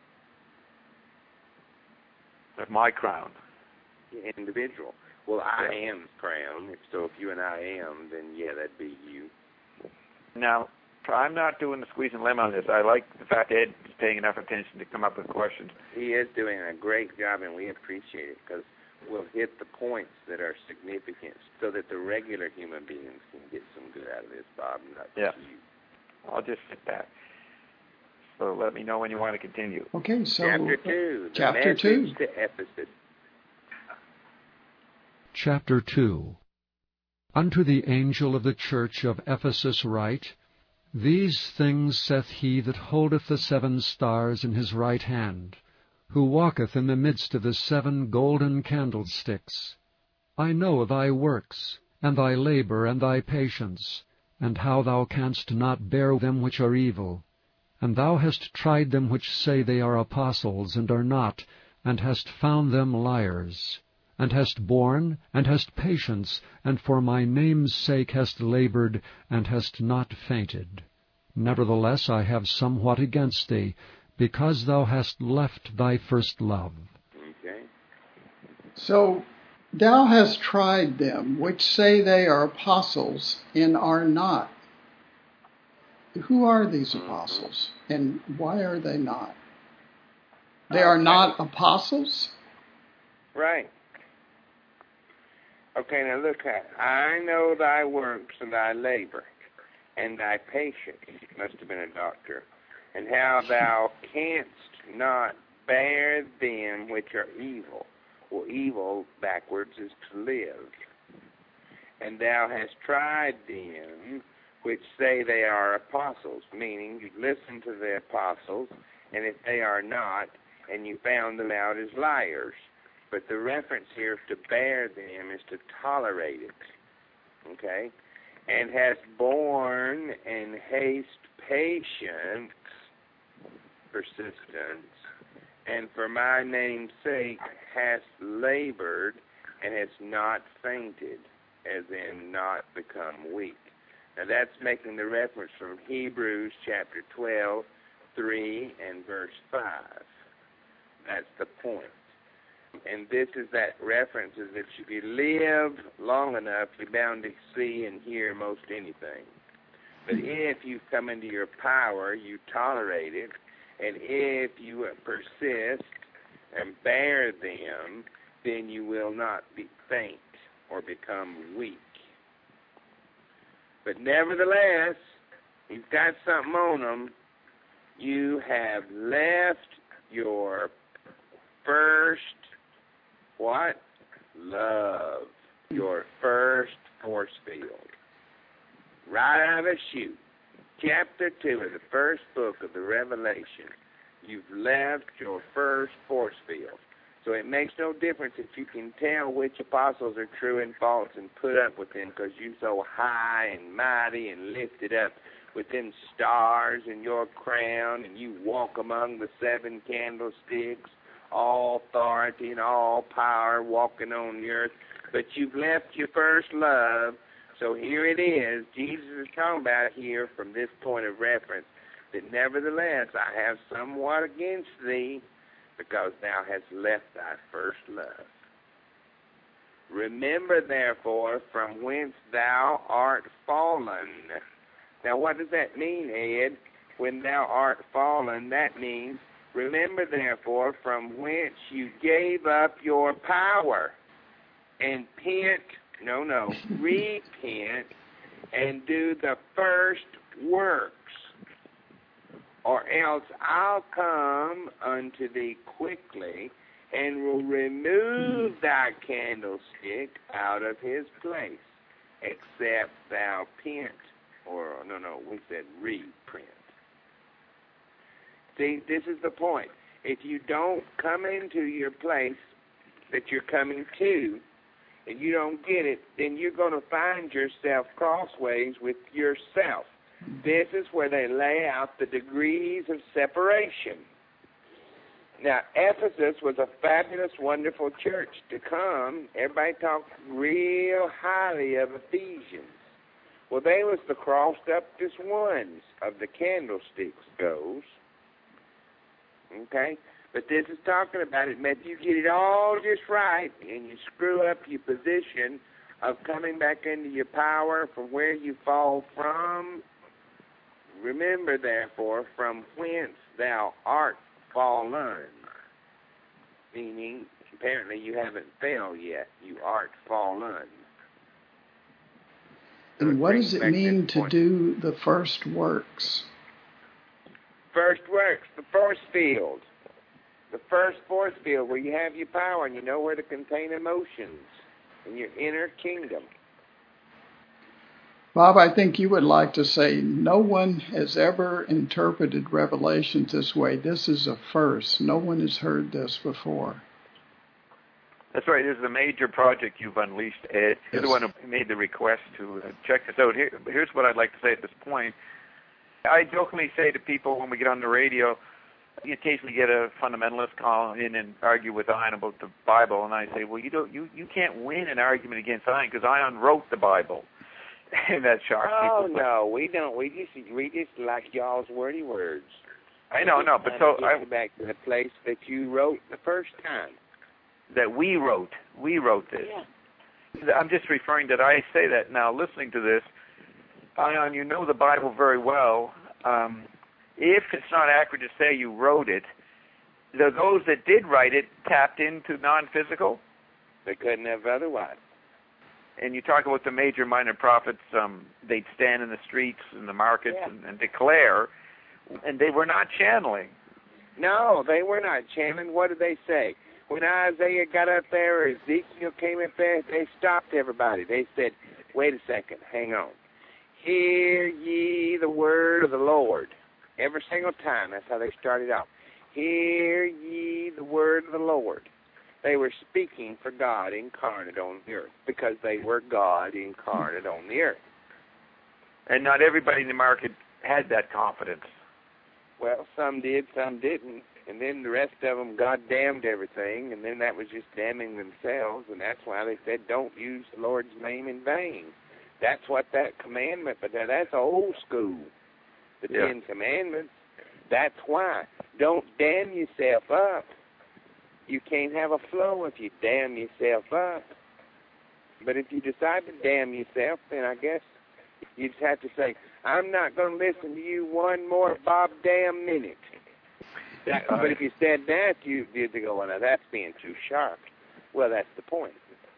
[SPEAKER 1] Of my crown.
[SPEAKER 2] Individual. Well, I am crown. So if you and I am, then yeah, that'd be you.
[SPEAKER 1] Now, I'm not doing the squeeze and lemon on this. I like the fact Ed is paying enough attention to come up with questions.
[SPEAKER 2] He is doing a great job, and we appreciate it, because we'll hit the points that are significant so that the regular human beings can get some good out of this, Bob, not just
[SPEAKER 1] yeah.
[SPEAKER 2] you.
[SPEAKER 1] I'll just sit back. So let me know when you want to continue.
[SPEAKER 3] Okay, so
[SPEAKER 2] Chapter two. The
[SPEAKER 3] chapter
[SPEAKER 2] message
[SPEAKER 3] two.
[SPEAKER 2] to Ephesus.
[SPEAKER 4] Chapter two. Unto the angel of the church of Ephesus write, These things saith he that holdeth the seven stars in his right hand, who walketh in the midst of the seven golden candlesticks. I know thy works, and thy labor, and thy patience, and how thou canst not bear them which are evil. And thou hast tried them which say they are apostles, and are not, and hast found them liars. And hast borne, and hast patience, and for my name's sake hast labored, and hast not fainted. Nevertheless I have somewhat against thee, because thou hast left thy first love.
[SPEAKER 2] Okay.
[SPEAKER 3] So thou hast tried them, which say they are apostles, and are not. Who are these apostles, and why are they not? They are not apostles?
[SPEAKER 2] Right. Okay, now look at it. I know thy works and thy labor, and thy patience, must have been a doctor, and how thou canst not bear them which are evil. Well, evil backwards is to live. And thou hast tried them which say they are apostles, meaning you listen to the apostles, and if they are not, and you found them out as liars. But the reference here to bear them is to tolerate it, okay? And hast borne and haste patience, persistence, and for my name's sake hast labored and hast not fainted, as in not become weak. Now that's making the reference from Hebrews chapter twelve, three, and verse five. That's the point. And this is that reference is that if you live long enough, you're bound to see and hear most anything. But if you come into your power, you tolerate it. And if you persist and bear them, then you will not be faint or become weak. But nevertheless, you've got something on them. You have left your first, what? Love. Your first force field. Right out of the chute. Chapter two of the first book of the Revelation. You've left your first force field. So it makes no difference if you can tell which apostles are true and false and put up with them because you're so high and mighty and lifted up with them stars in your crown and you walk among the seven candlesticks, all authority and all power walking on the earth. But you've left your first love. So here it is. Jesus is talking about here from this point of reference that nevertheless I have somewhat against thee, because thou hast left thy first love. Remember, therefore, from whence thou art fallen. Now, what does that mean, Ed? When thou art fallen, that means, remember, therefore, from whence you gave up your power. And pent, no, no, repent, and do the first works. Or else I'll come unto thee quickly, and and will remove thy candlestick out of his place, except thou pent, or no, no, we said reprint. See, this is the point. If you don't come into your place that you're coming to, and you don't get it, then you're going to find yourself crossways with yourself. This is where they lay out the degrees of separation. Now, Ephesus was a fabulous, wonderful church to come. Everybody talked real highly of Ephesians. Well, they was the crossed-up-just ones of the candlesticks goes. Okay? But this is talking about it. If you get it all just right and you screw up your position of coming back into your power from where you fall from, remember, therefore, from whence thou art fallen. Meaning, apparently you haven't fell yet. You art fallen. So
[SPEAKER 3] and what does it mean to
[SPEAKER 2] point.
[SPEAKER 3] do the first works?
[SPEAKER 2] First works, the force field. The first force field where you have your power and you know where to contain emotions in your inner kingdom.
[SPEAKER 3] Bob, I think you would like to say no one has ever interpreted Revelation this way. This is a first. No one has heard this before.
[SPEAKER 1] That's right. This is a major project you've unleashed, Ed. You're
[SPEAKER 3] Yes.
[SPEAKER 1] the one who made the request to uh, check this out. Here, here's what I'd like to say at this point. I jokingly say to people when we get on the radio, you occasionally get a fundamentalist call in and argue with Ion about the Bible, and I say, well, you don't, you, you can't win an argument against Ion because Ion wrote the Bible. And that shocks
[SPEAKER 2] Oh,
[SPEAKER 1] people.
[SPEAKER 2] no, we don't. We just, we just like y'all's wordy words.
[SPEAKER 1] I know, no, but
[SPEAKER 2] so
[SPEAKER 1] so I,
[SPEAKER 2] back to the place that you wrote the first time.
[SPEAKER 1] that we wrote, we wrote this.
[SPEAKER 2] Yeah.
[SPEAKER 1] I'm just referring that I say that now, listening to this, Ion, you know the Bible very well. Um, if it's not accurate to say you wrote it, the, those that did write it tapped into non-physical.
[SPEAKER 2] They couldn't have otherwise.
[SPEAKER 1] And you talk about the major minor prophets, um, they'd stand in the streets and the markets
[SPEAKER 2] Yeah.
[SPEAKER 1] and, and declare, and they were not channeling.
[SPEAKER 2] No, they were not chanting. What did they say? When Isaiah got up there or Ezekiel came up there, they stopped everybody. They said, wait a second, hang on. Hear ye the word of the Lord. Every single time, that's how they started out. Hear ye the word of the Lord. They were speaking for God incarnate on the earth because they were God incarnate on the earth.
[SPEAKER 1] And not everybody in the market had that confidence.
[SPEAKER 2] Well, some did, some didn't. And then the rest of them, God damned everything, and then that was just damning themselves, and that's why they said, don't use the Lord's name in vain. That's what that commandment, but that's old school. The
[SPEAKER 1] Yeah.
[SPEAKER 2] Ten Commandments, that's why. Don't damn yourself up. You can't have a flow if you damn yourself up. But if you decide to damn yourself, then I guess you just have to say, I'm not going to listen to you one more Bob damn minute. That, but if you said that, you, you'd go, well, now that's being too sharp. Well, that's the point.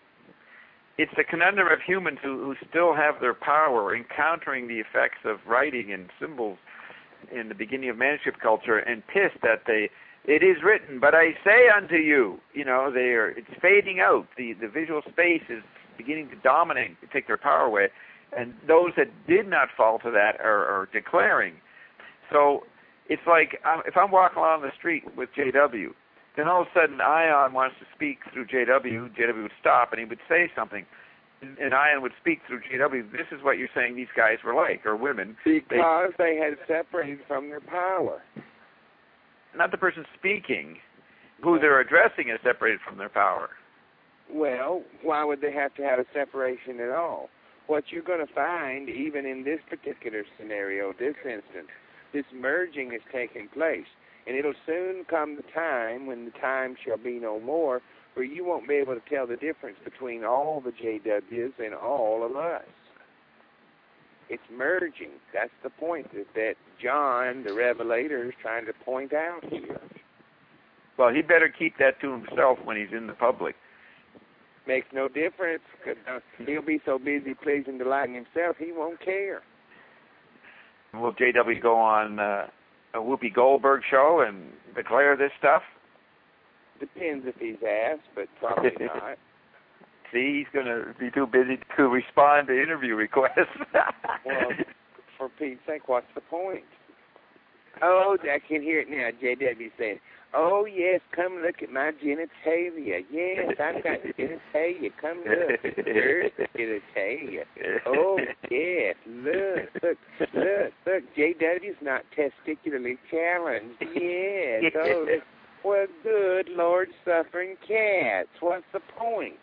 [SPEAKER 1] It's the conundrum of humans who, who still have their power, encountering the effects of writing and symbols in the beginning of manuscript culture, and pissed that they, it is written, but I say unto you, you know, they are, it's fading out. The, the visual space is beginning to dominate, to take their power away, and those that did not fall to that are, are declaring. So it's like um, if I'm walking along the street with J W, then all of a sudden Ion wants to speak through J W. J W would stop and he would say something, and Ion would speak through J W. This is what you're saying these guys were like, or women.
[SPEAKER 2] Because they, they had separated from their power.
[SPEAKER 1] Not the person speaking, who they're addressing is separated from their power.
[SPEAKER 2] Well, why would they have to have a separation at all? What you're going to find, even in this particular scenario, this instance, this merging is taking place. And it'll soon come the time, when the time shall be no more, where you won't be able to tell the difference between all the J Ws and all of us. It's merging. That's the point that, that John, the Revelator, is trying to point out here.
[SPEAKER 1] Well, he better keep that to himself when he's in the public.
[SPEAKER 2] Makes no difference, because uh, he'll be so busy pleasing delighting himself, he won't care.
[SPEAKER 1] Will J W go on uh, a Whoopi Goldberg show and declare this stuff?
[SPEAKER 2] Depends if he's asked, but probably not.
[SPEAKER 1] See, he's going to be too busy to respond to interview requests.
[SPEAKER 2] Well, for Pete's sake, what's the point? Oh, I can hear it now. J W saying, oh, yes, come look at my genitalia. Yes, I've got genitalia. Come look. There's the genitalia. Oh, yes, look, look, look, look. J W's not testicularly challenged. Yes. Oh, look. Well, good Lord, suffering cats. What's the point?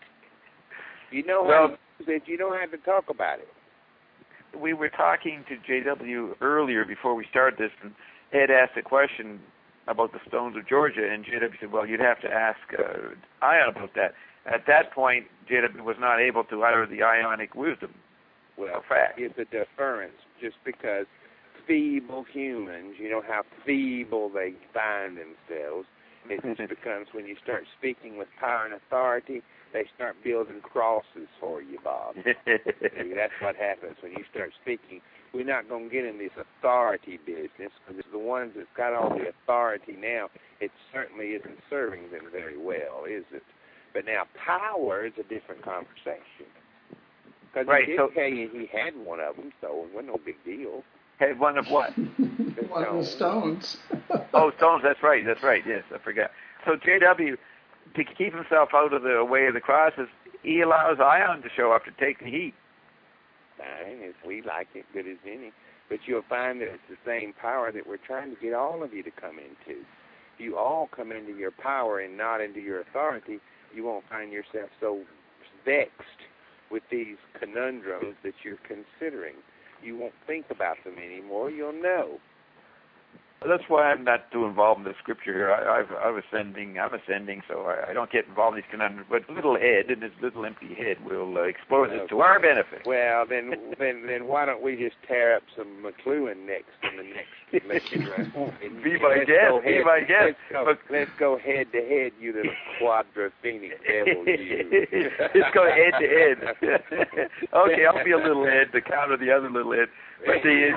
[SPEAKER 2] You know
[SPEAKER 1] well,
[SPEAKER 2] how to use it. You don't have to talk about it.
[SPEAKER 1] We were talking to J W earlier before we started this, and Ed asked a question about the stones of Georgia, and J W said, well, you'd have to ask uh, Ion about that. At that point, J W was not able to utter the Ionic wisdom.
[SPEAKER 2] Well,
[SPEAKER 1] fact.
[SPEAKER 2] It's a deference just because feeble humans, you know how feeble they find themselves. It just becomes when you start speaking with power and authority, they start building crosses for you, Bob. See, that's what happens when you start speaking. We're not going to get in this authority business because the ones that's got all the authority now, it certainly isn't serving them very well, is it? But now power is a different conversation. Because
[SPEAKER 1] right,
[SPEAKER 2] he did
[SPEAKER 1] so,
[SPEAKER 2] tell you he had one of them, so it wasn't no big deal.
[SPEAKER 1] Had one of what?
[SPEAKER 3] One of the stones.
[SPEAKER 1] Oh, stones, that's right, that's right, yes, I forgot. So J W, to keep himself out of the way of the crosses, he allows Ion to show up to take the heat.
[SPEAKER 2] Fine, if we like it, good as any. But you'll find that it's the same power that we're trying to get all of you to come into. If you all come into your power and not into your authority, you won't find yourself so vexed with these conundrums that you're considering. You won't think about them anymore. You'll know.
[SPEAKER 1] That's why I'm not too involved in the scripture here. I, I've, I'm ascending, I'm ascending, so I, I don't get involved in these conundrums. But little Ed and his little empty head will uh, explore this okay. to our benefit.
[SPEAKER 2] Well, then, then, then why don't we just tear up some McLuhan next in the next lecture?
[SPEAKER 1] Be my guest. Be my guest.
[SPEAKER 2] Let's go, let's go head to head, you little quadraphenic devil. You.
[SPEAKER 1] Let's go head to head. Okay, I'll be a little Ed to counter the other little Ed. But the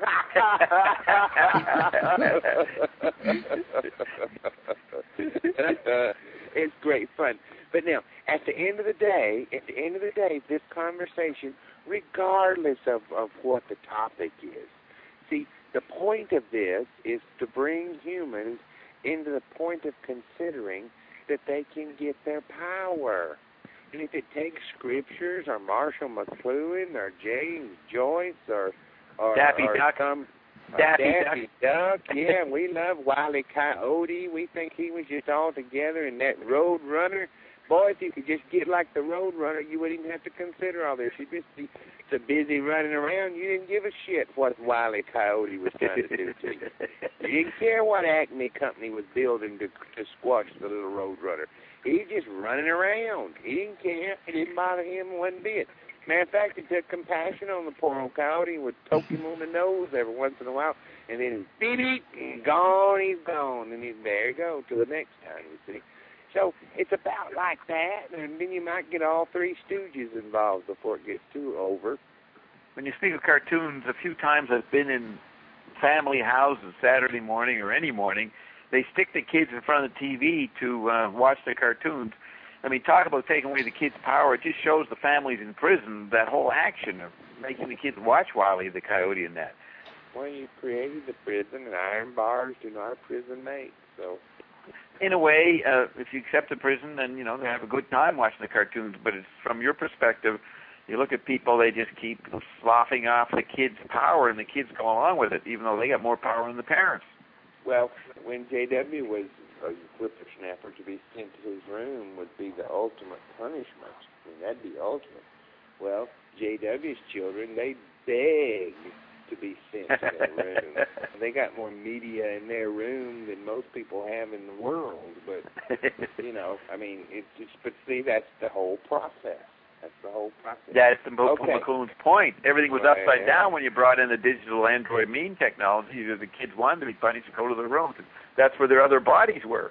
[SPEAKER 2] uh, it's great fun. But now, at the end of the day, at the end of the day, this conversation, regardless of, of what the topic is, see, the point of this is to bring humans into the point of considering that they can get their power. And if it takes scriptures or Marshall McLuhan or James Joyce or or,
[SPEAKER 1] Daffy
[SPEAKER 2] or
[SPEAKER 1] Duck.
[SPEAKER 2] some
[SPEAKER 1] Daffy,
[SPEAKER 2] Daffy Duck, yeah, we love Wile E. Coyote. We think he was just all together. And that Road Runner, boy, if you could just get like the Road Runner, you wouldn't even have to consider all this. You'd just be so busy running around, you didn't give a shit what Wile E. Coyote was trying to do to you. You didn't care what Acme Company was building to, to squash the little Road Runner. He was just running around. He didn't care. It didn't bother him one bit. Matter of fact, he took compassion on the poor old coyote and would poke him on the nose every once in a while, and then beep, beep, and gone, he's gone, and he's, there you go, till the next time, you see. So it's about like that, and then you might get all three stooges involved before it gets too over.
[SPEAKER 1] When you speak of cartoons, a few times I've been in family houses Saturday morning or any morning, they stick the kids in front of the T V to uh, watch their cartoons. I mean, talk about taking away the kids' power. It just shows the families in prison, that whole action of making the kids watch Wile E. the Coyote and that.
[SPEAKER 2] Well, you created the prison, and iron bars do not prison make, so...
[SPEAKER 1] In a way, uh, if you accept the prison, then, you know, they have a good time watching the cartoons. But it's from your perspective, you look at people, they just keep sloughing off the kids' power, and the kids go along with it, even though they got more power than the parents.
[SPEAKER 2] Well, when J W was a whippersnapper, to be sent to his room would be the ultimate punishment. I mean, that'd be ultimate. Well, J W's children, they beg to be sent to their room. They got more media in their room than most people have in the world. But, you know, I mean, it's just, but see, that's the whole process. That's the whole process.
[SPEAKER 1] That's the okay. McLuhan's point. Everything was
[SPEAKER 2] right.
[SPEAKER 1] upside down when you brought in the digital android mean technology. The kids wanted to be punished to go to their rooms. That's where their other bodies were.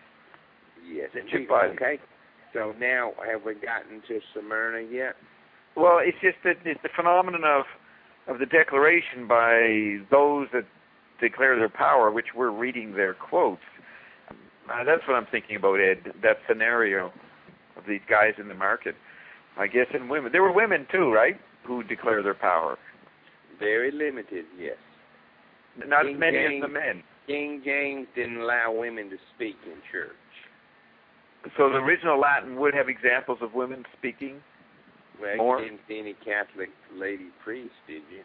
[SPEAKER 2] Yes,
[SPEAKER 1] chip bodies.
[SPEAKER 2] Okay. So now, have we gotten to Smyrna yet?
[SPEAKER 1] Well, it's just that it's the phenomenon of of the declaration by those that declare their power, which we're reading their quotes. Uh, that's what I'm thinking about, Ed, that scenario of these guys in the market. I guess in women. There were women, too, right, who declare their power?
[SPEAKER 2] Very limited, yes.
[SPEAKER 1] Not
[SPEAKER 2] King
[SPEAKER 1] as many
[SPEAKER 2] James,
[SPEAKER 1] as the men.
[SPEAKER 2] King James didn't allow women to speak in church.
[SPEAKER 1] So the original Latin would have examples of women speaking?
[SPEAKER 2] Well,
[SPEAKER 1] More?
[SPEAKER 2] you didn't see any Catholic lady priest, did you?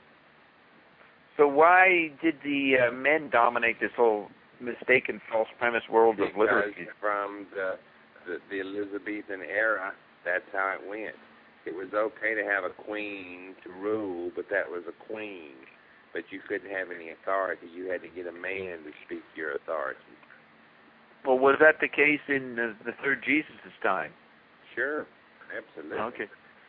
[SPEAKER 1] So why did the uh, men dominate this whole mistaken false premise world
[SPEAKER 2] because
[SPEAKER 1] of literacy?
[SPEAKER 2] From the, the the Elizabethan era, that's how it went. It was okay to have a queen to rule, but that was a queen. But you couldn't have any authority. You had to get a man to speak your authority.
[SPEAKER 1] Well, was that the case in the, the third Jesus' time?
[SPEAKER 2] Sure, absolutely.
[SPEAKER 1] Okay.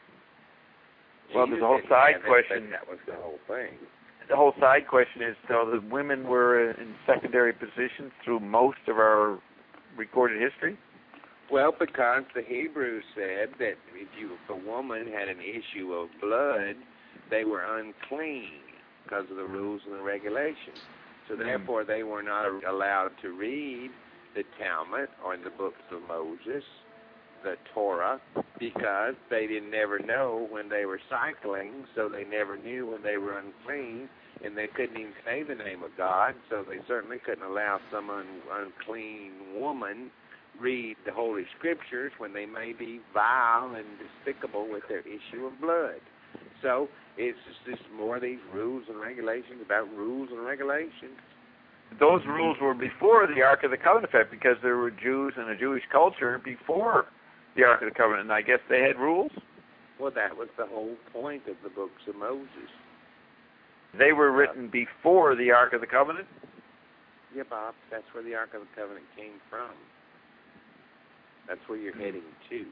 [SPEAKER 1] Well,
[SPEAKER 2] Jesus
[SPEAKER 1] there's a whole
[SPEAKER 2] didn't
[SPEAKER 1] side
[SPEAKER 2] have it,
[SPEAKER 1] question.
[SPEAKER 2] but that was the whole thing.
[SPEAKER 1] The whole side question is, so the women were in secondary positions through most of our recorded history?
[SPEAKER 2] Well, because the Hebrews said that if you, if a woman had an issue of blood, they were unclean because of the rules and the regulations. So therefore, they were not allowed to read the Talmud or the books of Moses, the Torah, because they didn't never know when they were cycling, so they never knew when they were unclean, and they couldn't even say the name of God, so they certainly couldn't allow some un- unclean woman read the Holy Scriptures when they may be vile and despicable with their issue of blood. So it's just, just more of these rules and regulations about rules and regulations.
[SPEAKER 1] Those rules were before the Ark of the Covenant, because there were Jews and a Jewish culture before the Ark of the Covenant, and I guess they had rules?
[SPEAKER 2] Well, that was the whole point of the books of Moses.
[SPEAKER 1] They were written before the Ark of the Covenant?
[SPEAKER 2] Yeah, Bob, that's where the Ark of the Covenant came from. That's where you're heading to.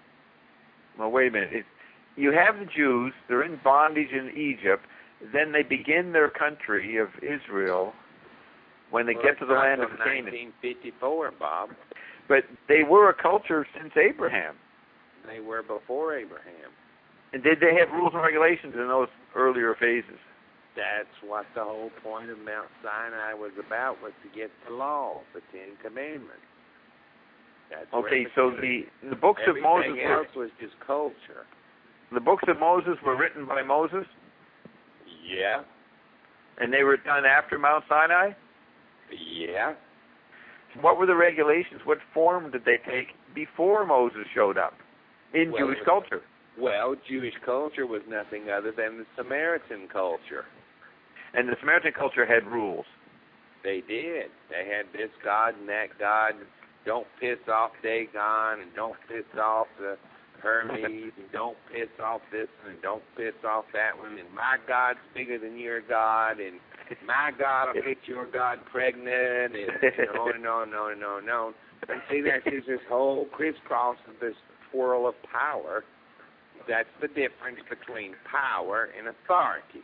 [SPEAKER 1] Well, wait a minute. If you have the Jews, they're in bondage in Egypt, then they begin their country of Israel when they
[SPEAKER 2] well,
[SPEAKER 1] get to the land of
[SPEAKER 2] nineteen
[SPEAKER 1] Canaan.
[SPEAKER 2] nineteen fifty-four, Bob.
[SPEAKER 1] But they were a culture since Abraham.
[SPEAKER 2] They were before Abraham.
[SPEAKER 1] And did they have rules and regulations in those earlier phases?
[SPEAKER 2] That's what the whole point of Mount Sinai was about, was to get the law, the Ten Commandments. That's
[SPEAKER 1] okay, so the the books of Moses
[SPEAKER 2] Everything
[SPEAKER 1] were,
[SPEAKER 2] else was just culture.
[SPEAKER 1] the books of Moses were written by Moses,
[SPEAKER 2] Yeah.
[SPEAKER 1] and they were done after Mount Sinai?
[SPEAKER 2] Yeah.
[SPEAKER 1] What were the regulations? What form did they take before Moses showed up in
[SPEAKER 2] Well,
[SPEAKER 1] Jewish
[SPEAKER 2] it was-
[SPEAKER 1] culture?
[SPEAKER 2] Well, Jewish culture was nothing other than the Samaritan culture.
[SPEAKER 1] And the Samaritan culture had rules.
[SPEAKER 2] They did. They had this God and that God. Don't piss off Dagon, and don't piss off the Hermes, and don't piss off this one, and don't piss off that one, and my God's bigger than your God, and my God will get your God pregnant, and on and on and on and on and on. And see, that's just this whole crisscross of this swirl of power. That's the difference between power and authority.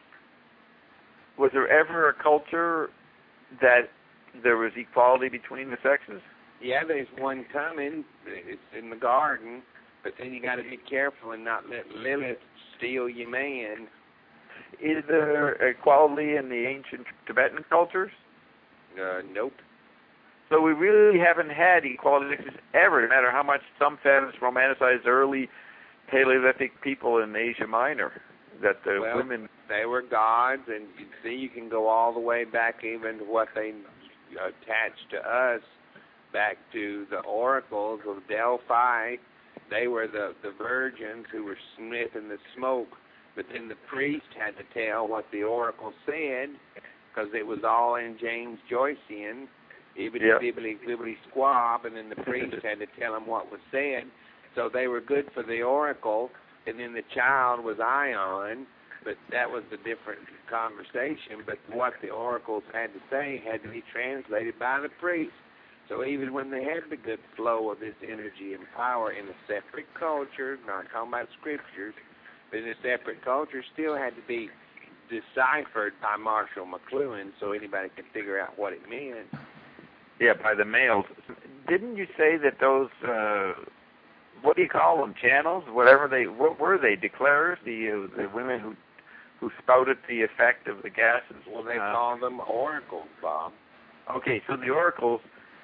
[SPEAKER 1] Was there ever a culture that there was equality between the sexes?
[SPEAKER 2] Yeah, there's one coming. It's in the garden, but then you got to be careful and not let Lilith steal your man.
[SPEAKER 1] Is there equality in the ancient Tibetan cultures?
[SPEAKER 2] Uh, nope.
[SPEAKER 1] So we really haven't had equality ever, no matter how much some feminists romanticized early Paleolithic people in Asia Minor, that the
[SPEAKER 2] well,
[SPEAKER 1] women...
[SPEAKER 2] they were gods, and you see, you can go all the way back even to what they attached to us, back to the oracles of Delphi. They were the, the virgins who were sniffing the smoke, but then the priest had to tell what the oracle said, because it was all in James Joycean, Ibbity
[SPEAKER 1] Yep.
[SPEAKER 2] bibbity bibbity squab, and then the priest had to tell them what was said. So they were good for the oracle, and then the child was Ion, but that was a different conversation. But what the oracles had to say had to be translated by the priest. So even when they had the good flow of this energy and power in a separate culture, not talking about scriptures, but in a separate culture, still had to be deciphered by Marshall McLuhan so anybody could figure out what it meant.
[SPEAKER 1] Yeah, by the males. Didn't you say that those, uh, what do you call them, channels, whatever they, what were they, declarers, the uh, the women who who spouted the effect of the gases?
[SPEAKER 2] Well, they
[SPEAKER 1] uh,
[SPEAKER 2] call them oracles, Bob.
[SPEAKER 1] Okay, so the oracles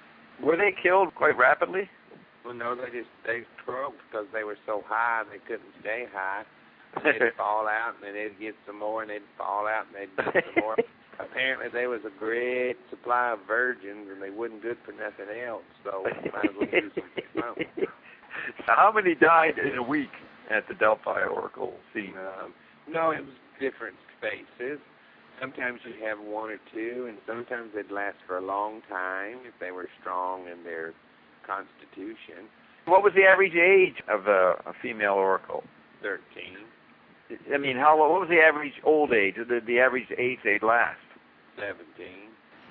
[SPEAKER 1] Were they killed quite rapidly?
[SPEAKER 2] Well, no, they just they croaked because they were so high they couldn't stay high. They'd fall out, and then they'd get some more, and they'd fall out, and they'd get some more. Apparently, there was a great supply of virgins, and they wasn't good for nothing else, so might as well use them for something.
[SPEAKER 1] So how many died in a week at the Delphi Oracle scene?
[SPEAKER 2] Um, no, it was different spaces. Sometimes you'd have one or two, and sometimes they'd last for a long time if they were strong in their constitution.
[SPEAKER 1] What was the average age of a, a female oracle?
[SPEAKER 2] Thirteen.
[SPEAKER 1] I mean, how? What was the average old age? The, the average age they'd last?
[SPEAKER 2] Seventeen.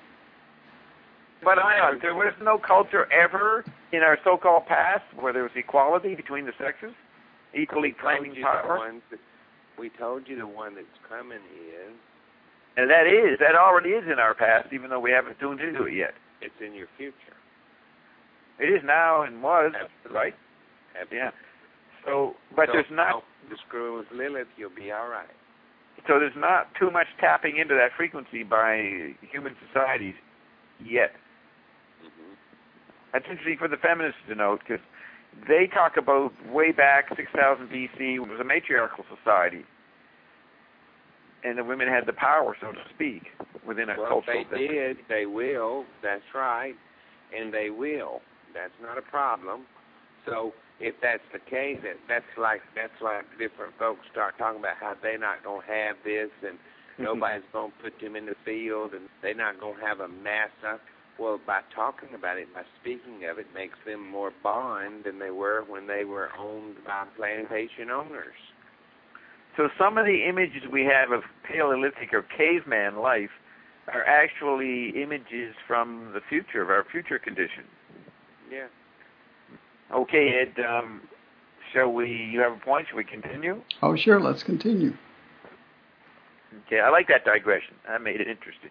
[SPEAKER 1] But I, there was no culture ever in our so-called past where there was equality between the sexes, equally claiming power.
[SPEAKER 2] That, we told you the one that's coming is.
[SPEAKER 1] And that is, that already is in our past, even though we haven't tuned into it yet.
[SPEAKER 2] It's in your future.
[SPEAKER 1] It is now and was,
[SPEAKER 2] Absolutely.
[SPEAKER 1] right?
[SPEAKER 2] Absolutely.
[SPEAKER 1] Yeah. So, but
[SPEAKER 2] so,
[SPEAKER 1] there's not.
[SPEAKER 2] The screw with Lilith, you'll be all right.
[SPEAKER 1] So there's not too much tapping into that frequency by human societies yet.
[SPEAKER 2] Mm-hmm.
[SPEAKER 1] That's interesting for the feminists to note, because they talk about way back six thousand B C, when it was a matriarchal society, and the women had the power, so to speak, within a
[SPEAKER 2] well,
[SPEAKER 1] cultural
[SPEAKER 2] they
[SPEAKER 1] system.
[SPEAKER 2] did. They will. That's right. And they will. That's not a problem. So if that's the case, that, that's like that's like different folks start talking about how they're not going to have this, and nobody's going to put them in the field, and they're not going to have a massa. Well, by talking about it, by speaking of it, makes them more bond than they were when they were owned by plantation owners.
[SPEAKER 1] So some of the images we have of Paleolithic or caveman life are actually images from the future, of our future condition.
[SPEAKER 2] Yeah.
[SPEAKER 1] Okay, Ed, um, shall we, you have a point, shall we continue?
[SPEAKER 3] Oh, sure, let's continue.
[SPEAKER 1] Okay, I like that digression. That made it interesting.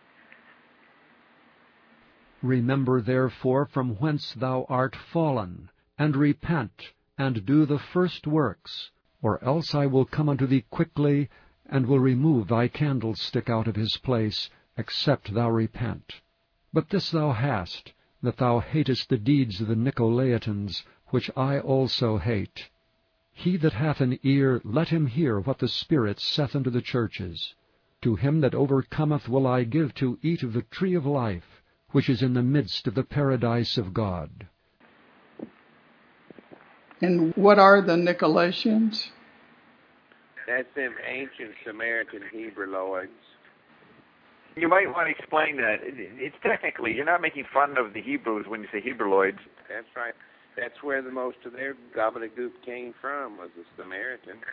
[SPEAKER 4] Remember therefore from whence thou art fallen, and repent, and do the first works, or else I will come unto thee quickly, and will remove thy candlestick out of his place, except thou repent. But this thou hast, that thou hatest the deeds of the Nicolaitans, which I also hate. He that hath an ear, let him hear what the Spirit saith unto the churches. To him that overcometh will I give to eat of the tree of life, which is in the midst of the paradise of God.
[SPEAKER 3] And what are the Nicolaitans?
[SPEAKER 2] That's them ancient Samaritan Hebrewoids.
[SPEAKER 1] You might want to explain that. It's technically, you're not making fun of the Hebrews when you say Hebrewoids.
[SPEAKER 2] That's right. That's where the most of their gobbledygook came from, was the Samaritans.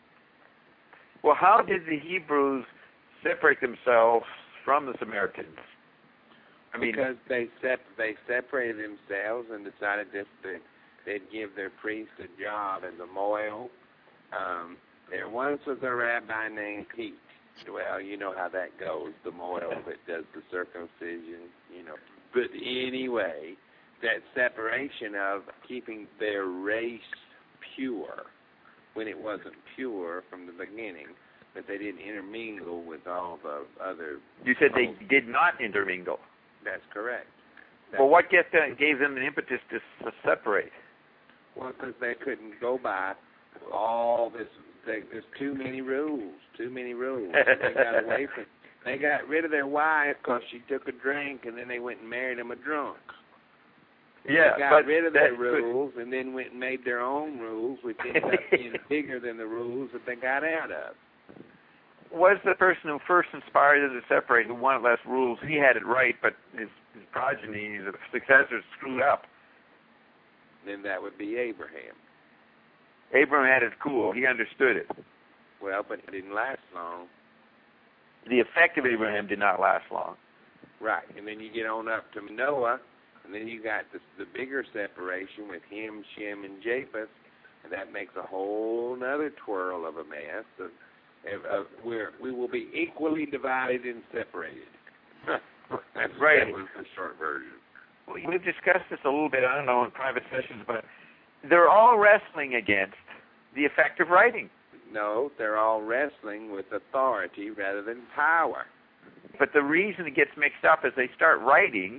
[SPEAKER 1] Well, how did the Hebrews separate themselves from the Samaritans? I mean,
[SPEAKER 2] because they sep- they separated themselves and decided that they, they'd give their priest a job as a moil. Um, there once was a rabbi named Pete. Well, you know how that goes, the moil that does the circumcision, you know. But anyway, that separation of keeping their race pure when it wasn't pure from the beginning, that they didn't intermingle with all the other...
[SPEAKER 1] You said they did not intermingle.
[SPEAKER 2] That's correct. That's
[SPEAKER 1] well, what get the, gave them the impetus to, to separate?
[SPEAKER 2] Well, because they couldn't go by all this... They, there's too many rules, too many rules. They got away from... They got rid of their wife because she took a drink, and then they went and married him a drunk.
[SPEAKER 1] Yeah,
[SPEAKER 2] they got
[SPEAKER 1] but
[SPEAKER 2] rid of their
[SPEAKER 1] that,
[SPEAKER 2] rules and then went and made their own rules, which ended up being bigger than the rules that they got out of.
[SPEAKER 1] Was the person who first inspired them to separate, who wanted less rules, he had it right, but his, his progeny, his successors, screwed up?
[SPEAKER 2] Then that would be Abraham.
[SPEAKER 1] Abraham had it cool. He understood it.
[SPEAKER 2] Well, but it didn't last long.
[SPEAKER 1] The effect of Abraham did not last long.
[SPEAKER 2] Right, and then you get on up to Noah, and then you got the, the bigger separation with him, Shem, and Japheth, and that makes a whole other twirl of a mess. Of, of, of where we will be equally divided and separated. That's
[SPEAKER 1] right.
[SPEAKER 2] That was the short version.
[SPEAKER 1] We've discussed this a little bit, I don't know, in private sessions, but they're all wrestling against the effect of writing.
[SPEAKER 2] No, they're all wrestling with authority rather than power.
[SPEAKER 1] But the reason it gets mixed up is they start writing,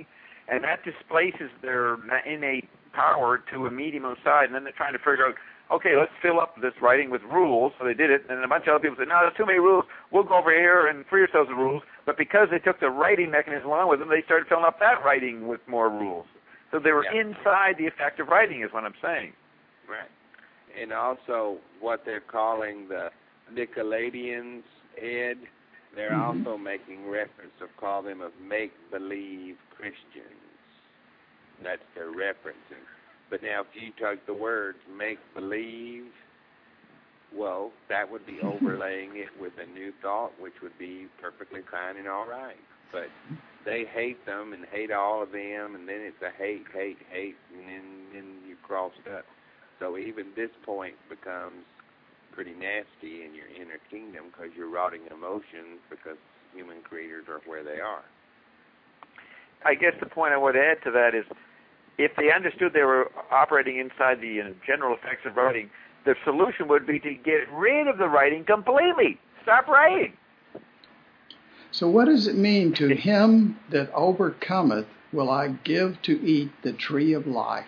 [SPEAKER 1] and that displaces their innate power to a medium on the side, and then they're trying to figure out, okay, let's fill up this writing with rules. So they did it, and a bunch of other people said, no, there's too many rules. We'll go over here and free ourselves of rules. But because they took the writing mechanism along with them, they started filling up that writing with more rules. So they were yeah. inside the effect of writing is what I'm saying.
[SPEAKER 2] Right. And also what they're calling the Nicolaitans, Ed, they're mm-hmm. also making reference to call them of make-believe Christians. That's their referencing. But now if you take the words make-believe, well, that would be overlaying it with a new thought, which would be perfectly fine and all right. But they hate them and hate all of them, and then it's a hate, hate, hate, and then, then you crossed up. So even this point becomes pretty nasty in your inner kingdom because you're rotting emotions because human creators are where they are.
[SPEAKER 1] I guess the point I would add to that is if they understood they were operating inside the uh, general effects of writing, the solution would be to get rid of the writing completely. Stop writing.
[SPEAKER 3] So what does it mean, to him that overcometh will I give to eat the tree of life?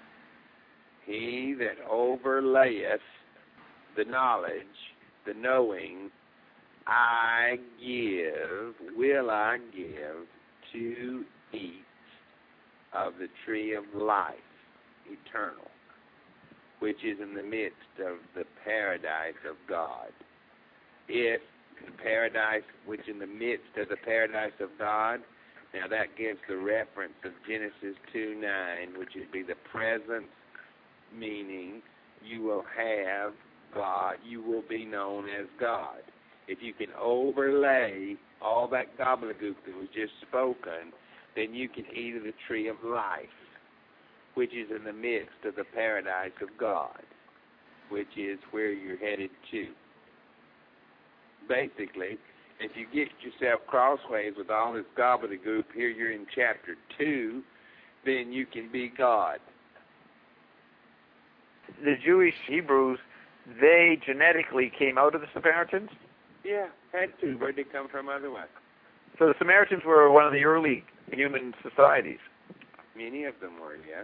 [SPEAKER 2] He that overlayeth the knowledge, the knowing, I give, will I give to eat of the tree of life, eternal, which is in the midst of the paradise of God. If the paradise, which in the midst of the paradise of God, now that gives the reference of Genesis two nine, which would be the presence, meaning you will have God, you will be known as God. If you can overlay all that gobbledygook that was just spoken, then you can eat of the tree of life, which is in the midst of the paradise of God, which is where you're headed to. Basically, if you get yourself crossways with all this gobbledygook, here you're in chapter two, then you can be God.
[SPEAKER 1] The Jewish Hebrews, they genetically came out of the Samaritans?
[SPEAKER 2] Yeah, had to. Where'd they come from otherwise?
[SPEAKER 1] So the Samaritans were one of the early human societies.
[SPEAKER 2] Many of them were, yeah.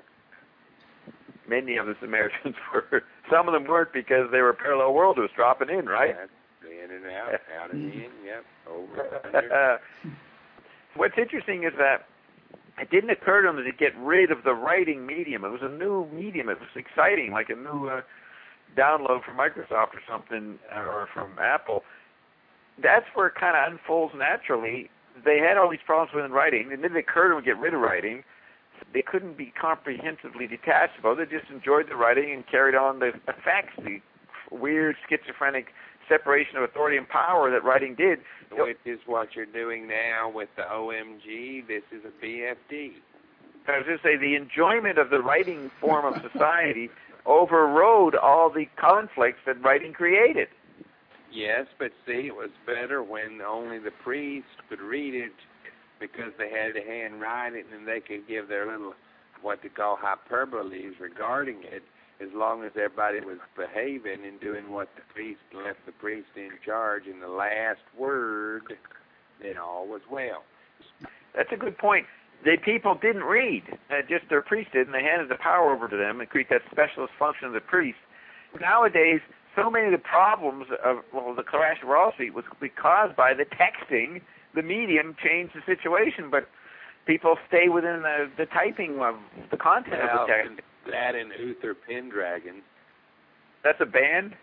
[SPEAKER 1] Many of the Samaritans were. Some of them weren't because they were parallel worlders dropping in, right?
[SPEAKER 2] Yeah, in and out, out and in, yep, over, under.
[SPEAKER 1] What's interesting is that it didn't occur to them to get rid of the writing medium. It was a new medium. It was exciting, like a new uh, download from Microsoft or something, or from Apple. That's where it kind of unfolds naturally. They had all these problems with writing. It didn't occur to them to get rid of writing. They couldn't be comprehensively detached about it. They just enjoyed the writing and carried on the effects, the weird schizophrenic separation of authority and power that writing did.
[SPEAKER 2] Which is what you're doing now with the O M G. This is a B F D.
[SPEAKER 1] I was going to say the enjoyment of the writing form of society overrode all the conflicts that writing created.
[SPEAKER 2] Yes, but see, it was better when only the priest could read it because they had to handwrite it and they could give their little, what they call hyperboles regarding it, as long as everybody was behaving and doing what the priest left the priest in charge in the last word, then all was well.
[SPEAKER 1] That's a good point. The people didn't read, uh, just their priest did, and they handed the power over to them and create that specialist function of the priest. Nowadays, so many of the problems of, well, the crash of Wall Street was caused by the texting. The medium changed the situation, but people stay within the, the typing of the content
[SPEAKER 2] well,
[SPEAKER 1] of the text.
[SPEAKER 2] That and Uther Pendragon.
[SPEAKER 1] That's a band?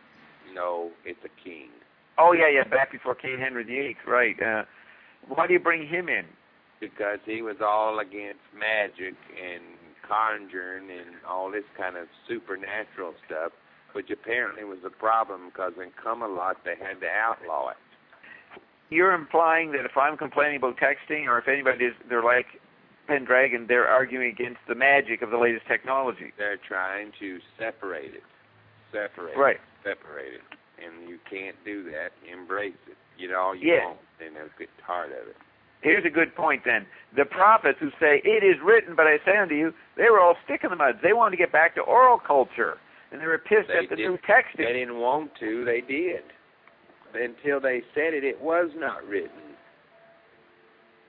[SPEAKER 2] No, it's a king.
[SPEAKER 1] Oh, yeah, yeah, back before King Henry the Eighth, right. Uh, why do you bring him in?
[SPEAKER 2] Because he was all against magic and conjuring and all this kind of supernatural stuff, which apparently was a problem because in Camelot they had to outlaw it.
[SPEAKER 1] You're implying that if I'm complaining about texting, or if anybody is, they're like Pendragon, they're arguing against the magic of the latest technology.
[SPEAKER 2] They're trying to separate it. Separate
[SPEAKER 1] right.
[SPEAKER 2] it. Separate it. And you can't do that. Embrace it. Get all you
[SPEAKER 1] yeah.
[SPEAKER 2] want, and they'll get tired of it.
[SPEAKER 1] Here's a good point, then. The prophets who say, it is written, but I say unto you, they were all stick in the mud. They wanted to get back to oral culture, and they were pissed
[SPEAKER 2] they
[SPEAKER 1] at the
[SPEAKER 2] did.
[SPEAKER 1] new texting.
[SPEAKER 2] They didn't want to. They did. Until they said it, it was not written.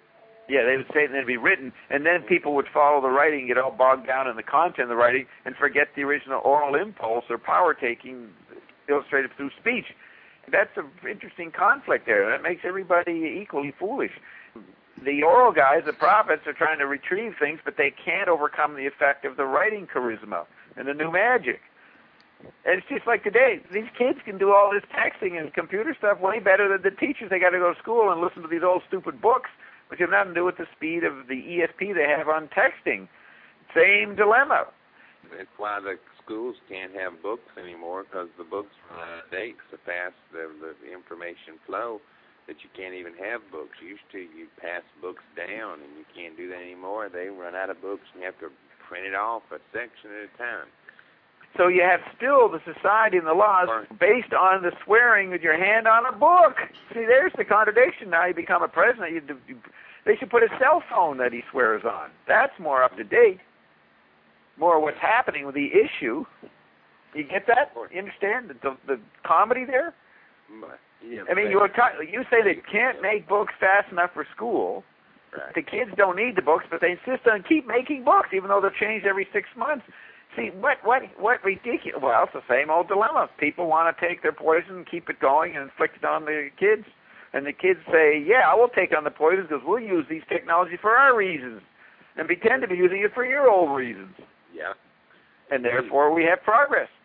[SPEAKER 1] Yeah, they would say it and it'd be written, and then people would follow the writing, get all bogged down in the content of the writing, and forget the original oral impulse or power-taking illustrated through speech. That's an interesting conflict there. That makes everybody equally foolish. The oral guys, the prophets, are trying to retrieve things, but they can't overcome the effect of the writing charisma and the new magic. And it's just like today. These kids can do all this texting and computer stuff way better than the teachers. They got to go to school and listen to these old stupid books, which have nothing to do with the speed of the E S P they have on texting. Same dilemma.
[SPEAKER 2] It's why the schools can't have books anymore, because the books run out of date so fast, the, the information flow, that you can't even have books. Used to, you pass books down, and you can't do that anymore. They run out of books, and you have to print it off a section at a time.
[SPEAKER 1] So you have still the society and the laws based on the swearing with your hand on a book. See, there's the contradiction. Now you become a president. You, you, they should put a cell phone that he swears on. That's more up to date. More what's happening with the issue. You get that? You understand the, the, the comedy there?
[SPEAKER 2] Yeah,
[SPEAKER 1] I mean, you you say they can't make books fast enough for school.
[SPEAKER 2] Right.
[SPEAKER 1] The kids don't need the books, but they insist on keep making books, even though they're changed every six months. See, what what what ridiculous? Well, it's the same old dilemma. People want to take their poison, keep it going, and inflict it on the kids. And the kids say, yeah, I will take on the poison because we'll use these technology for our reasons and pretend to be using it for your old reasons.
[SPEAKER 2] Yeah.
[SPEAKER 1] And therefore we have progress.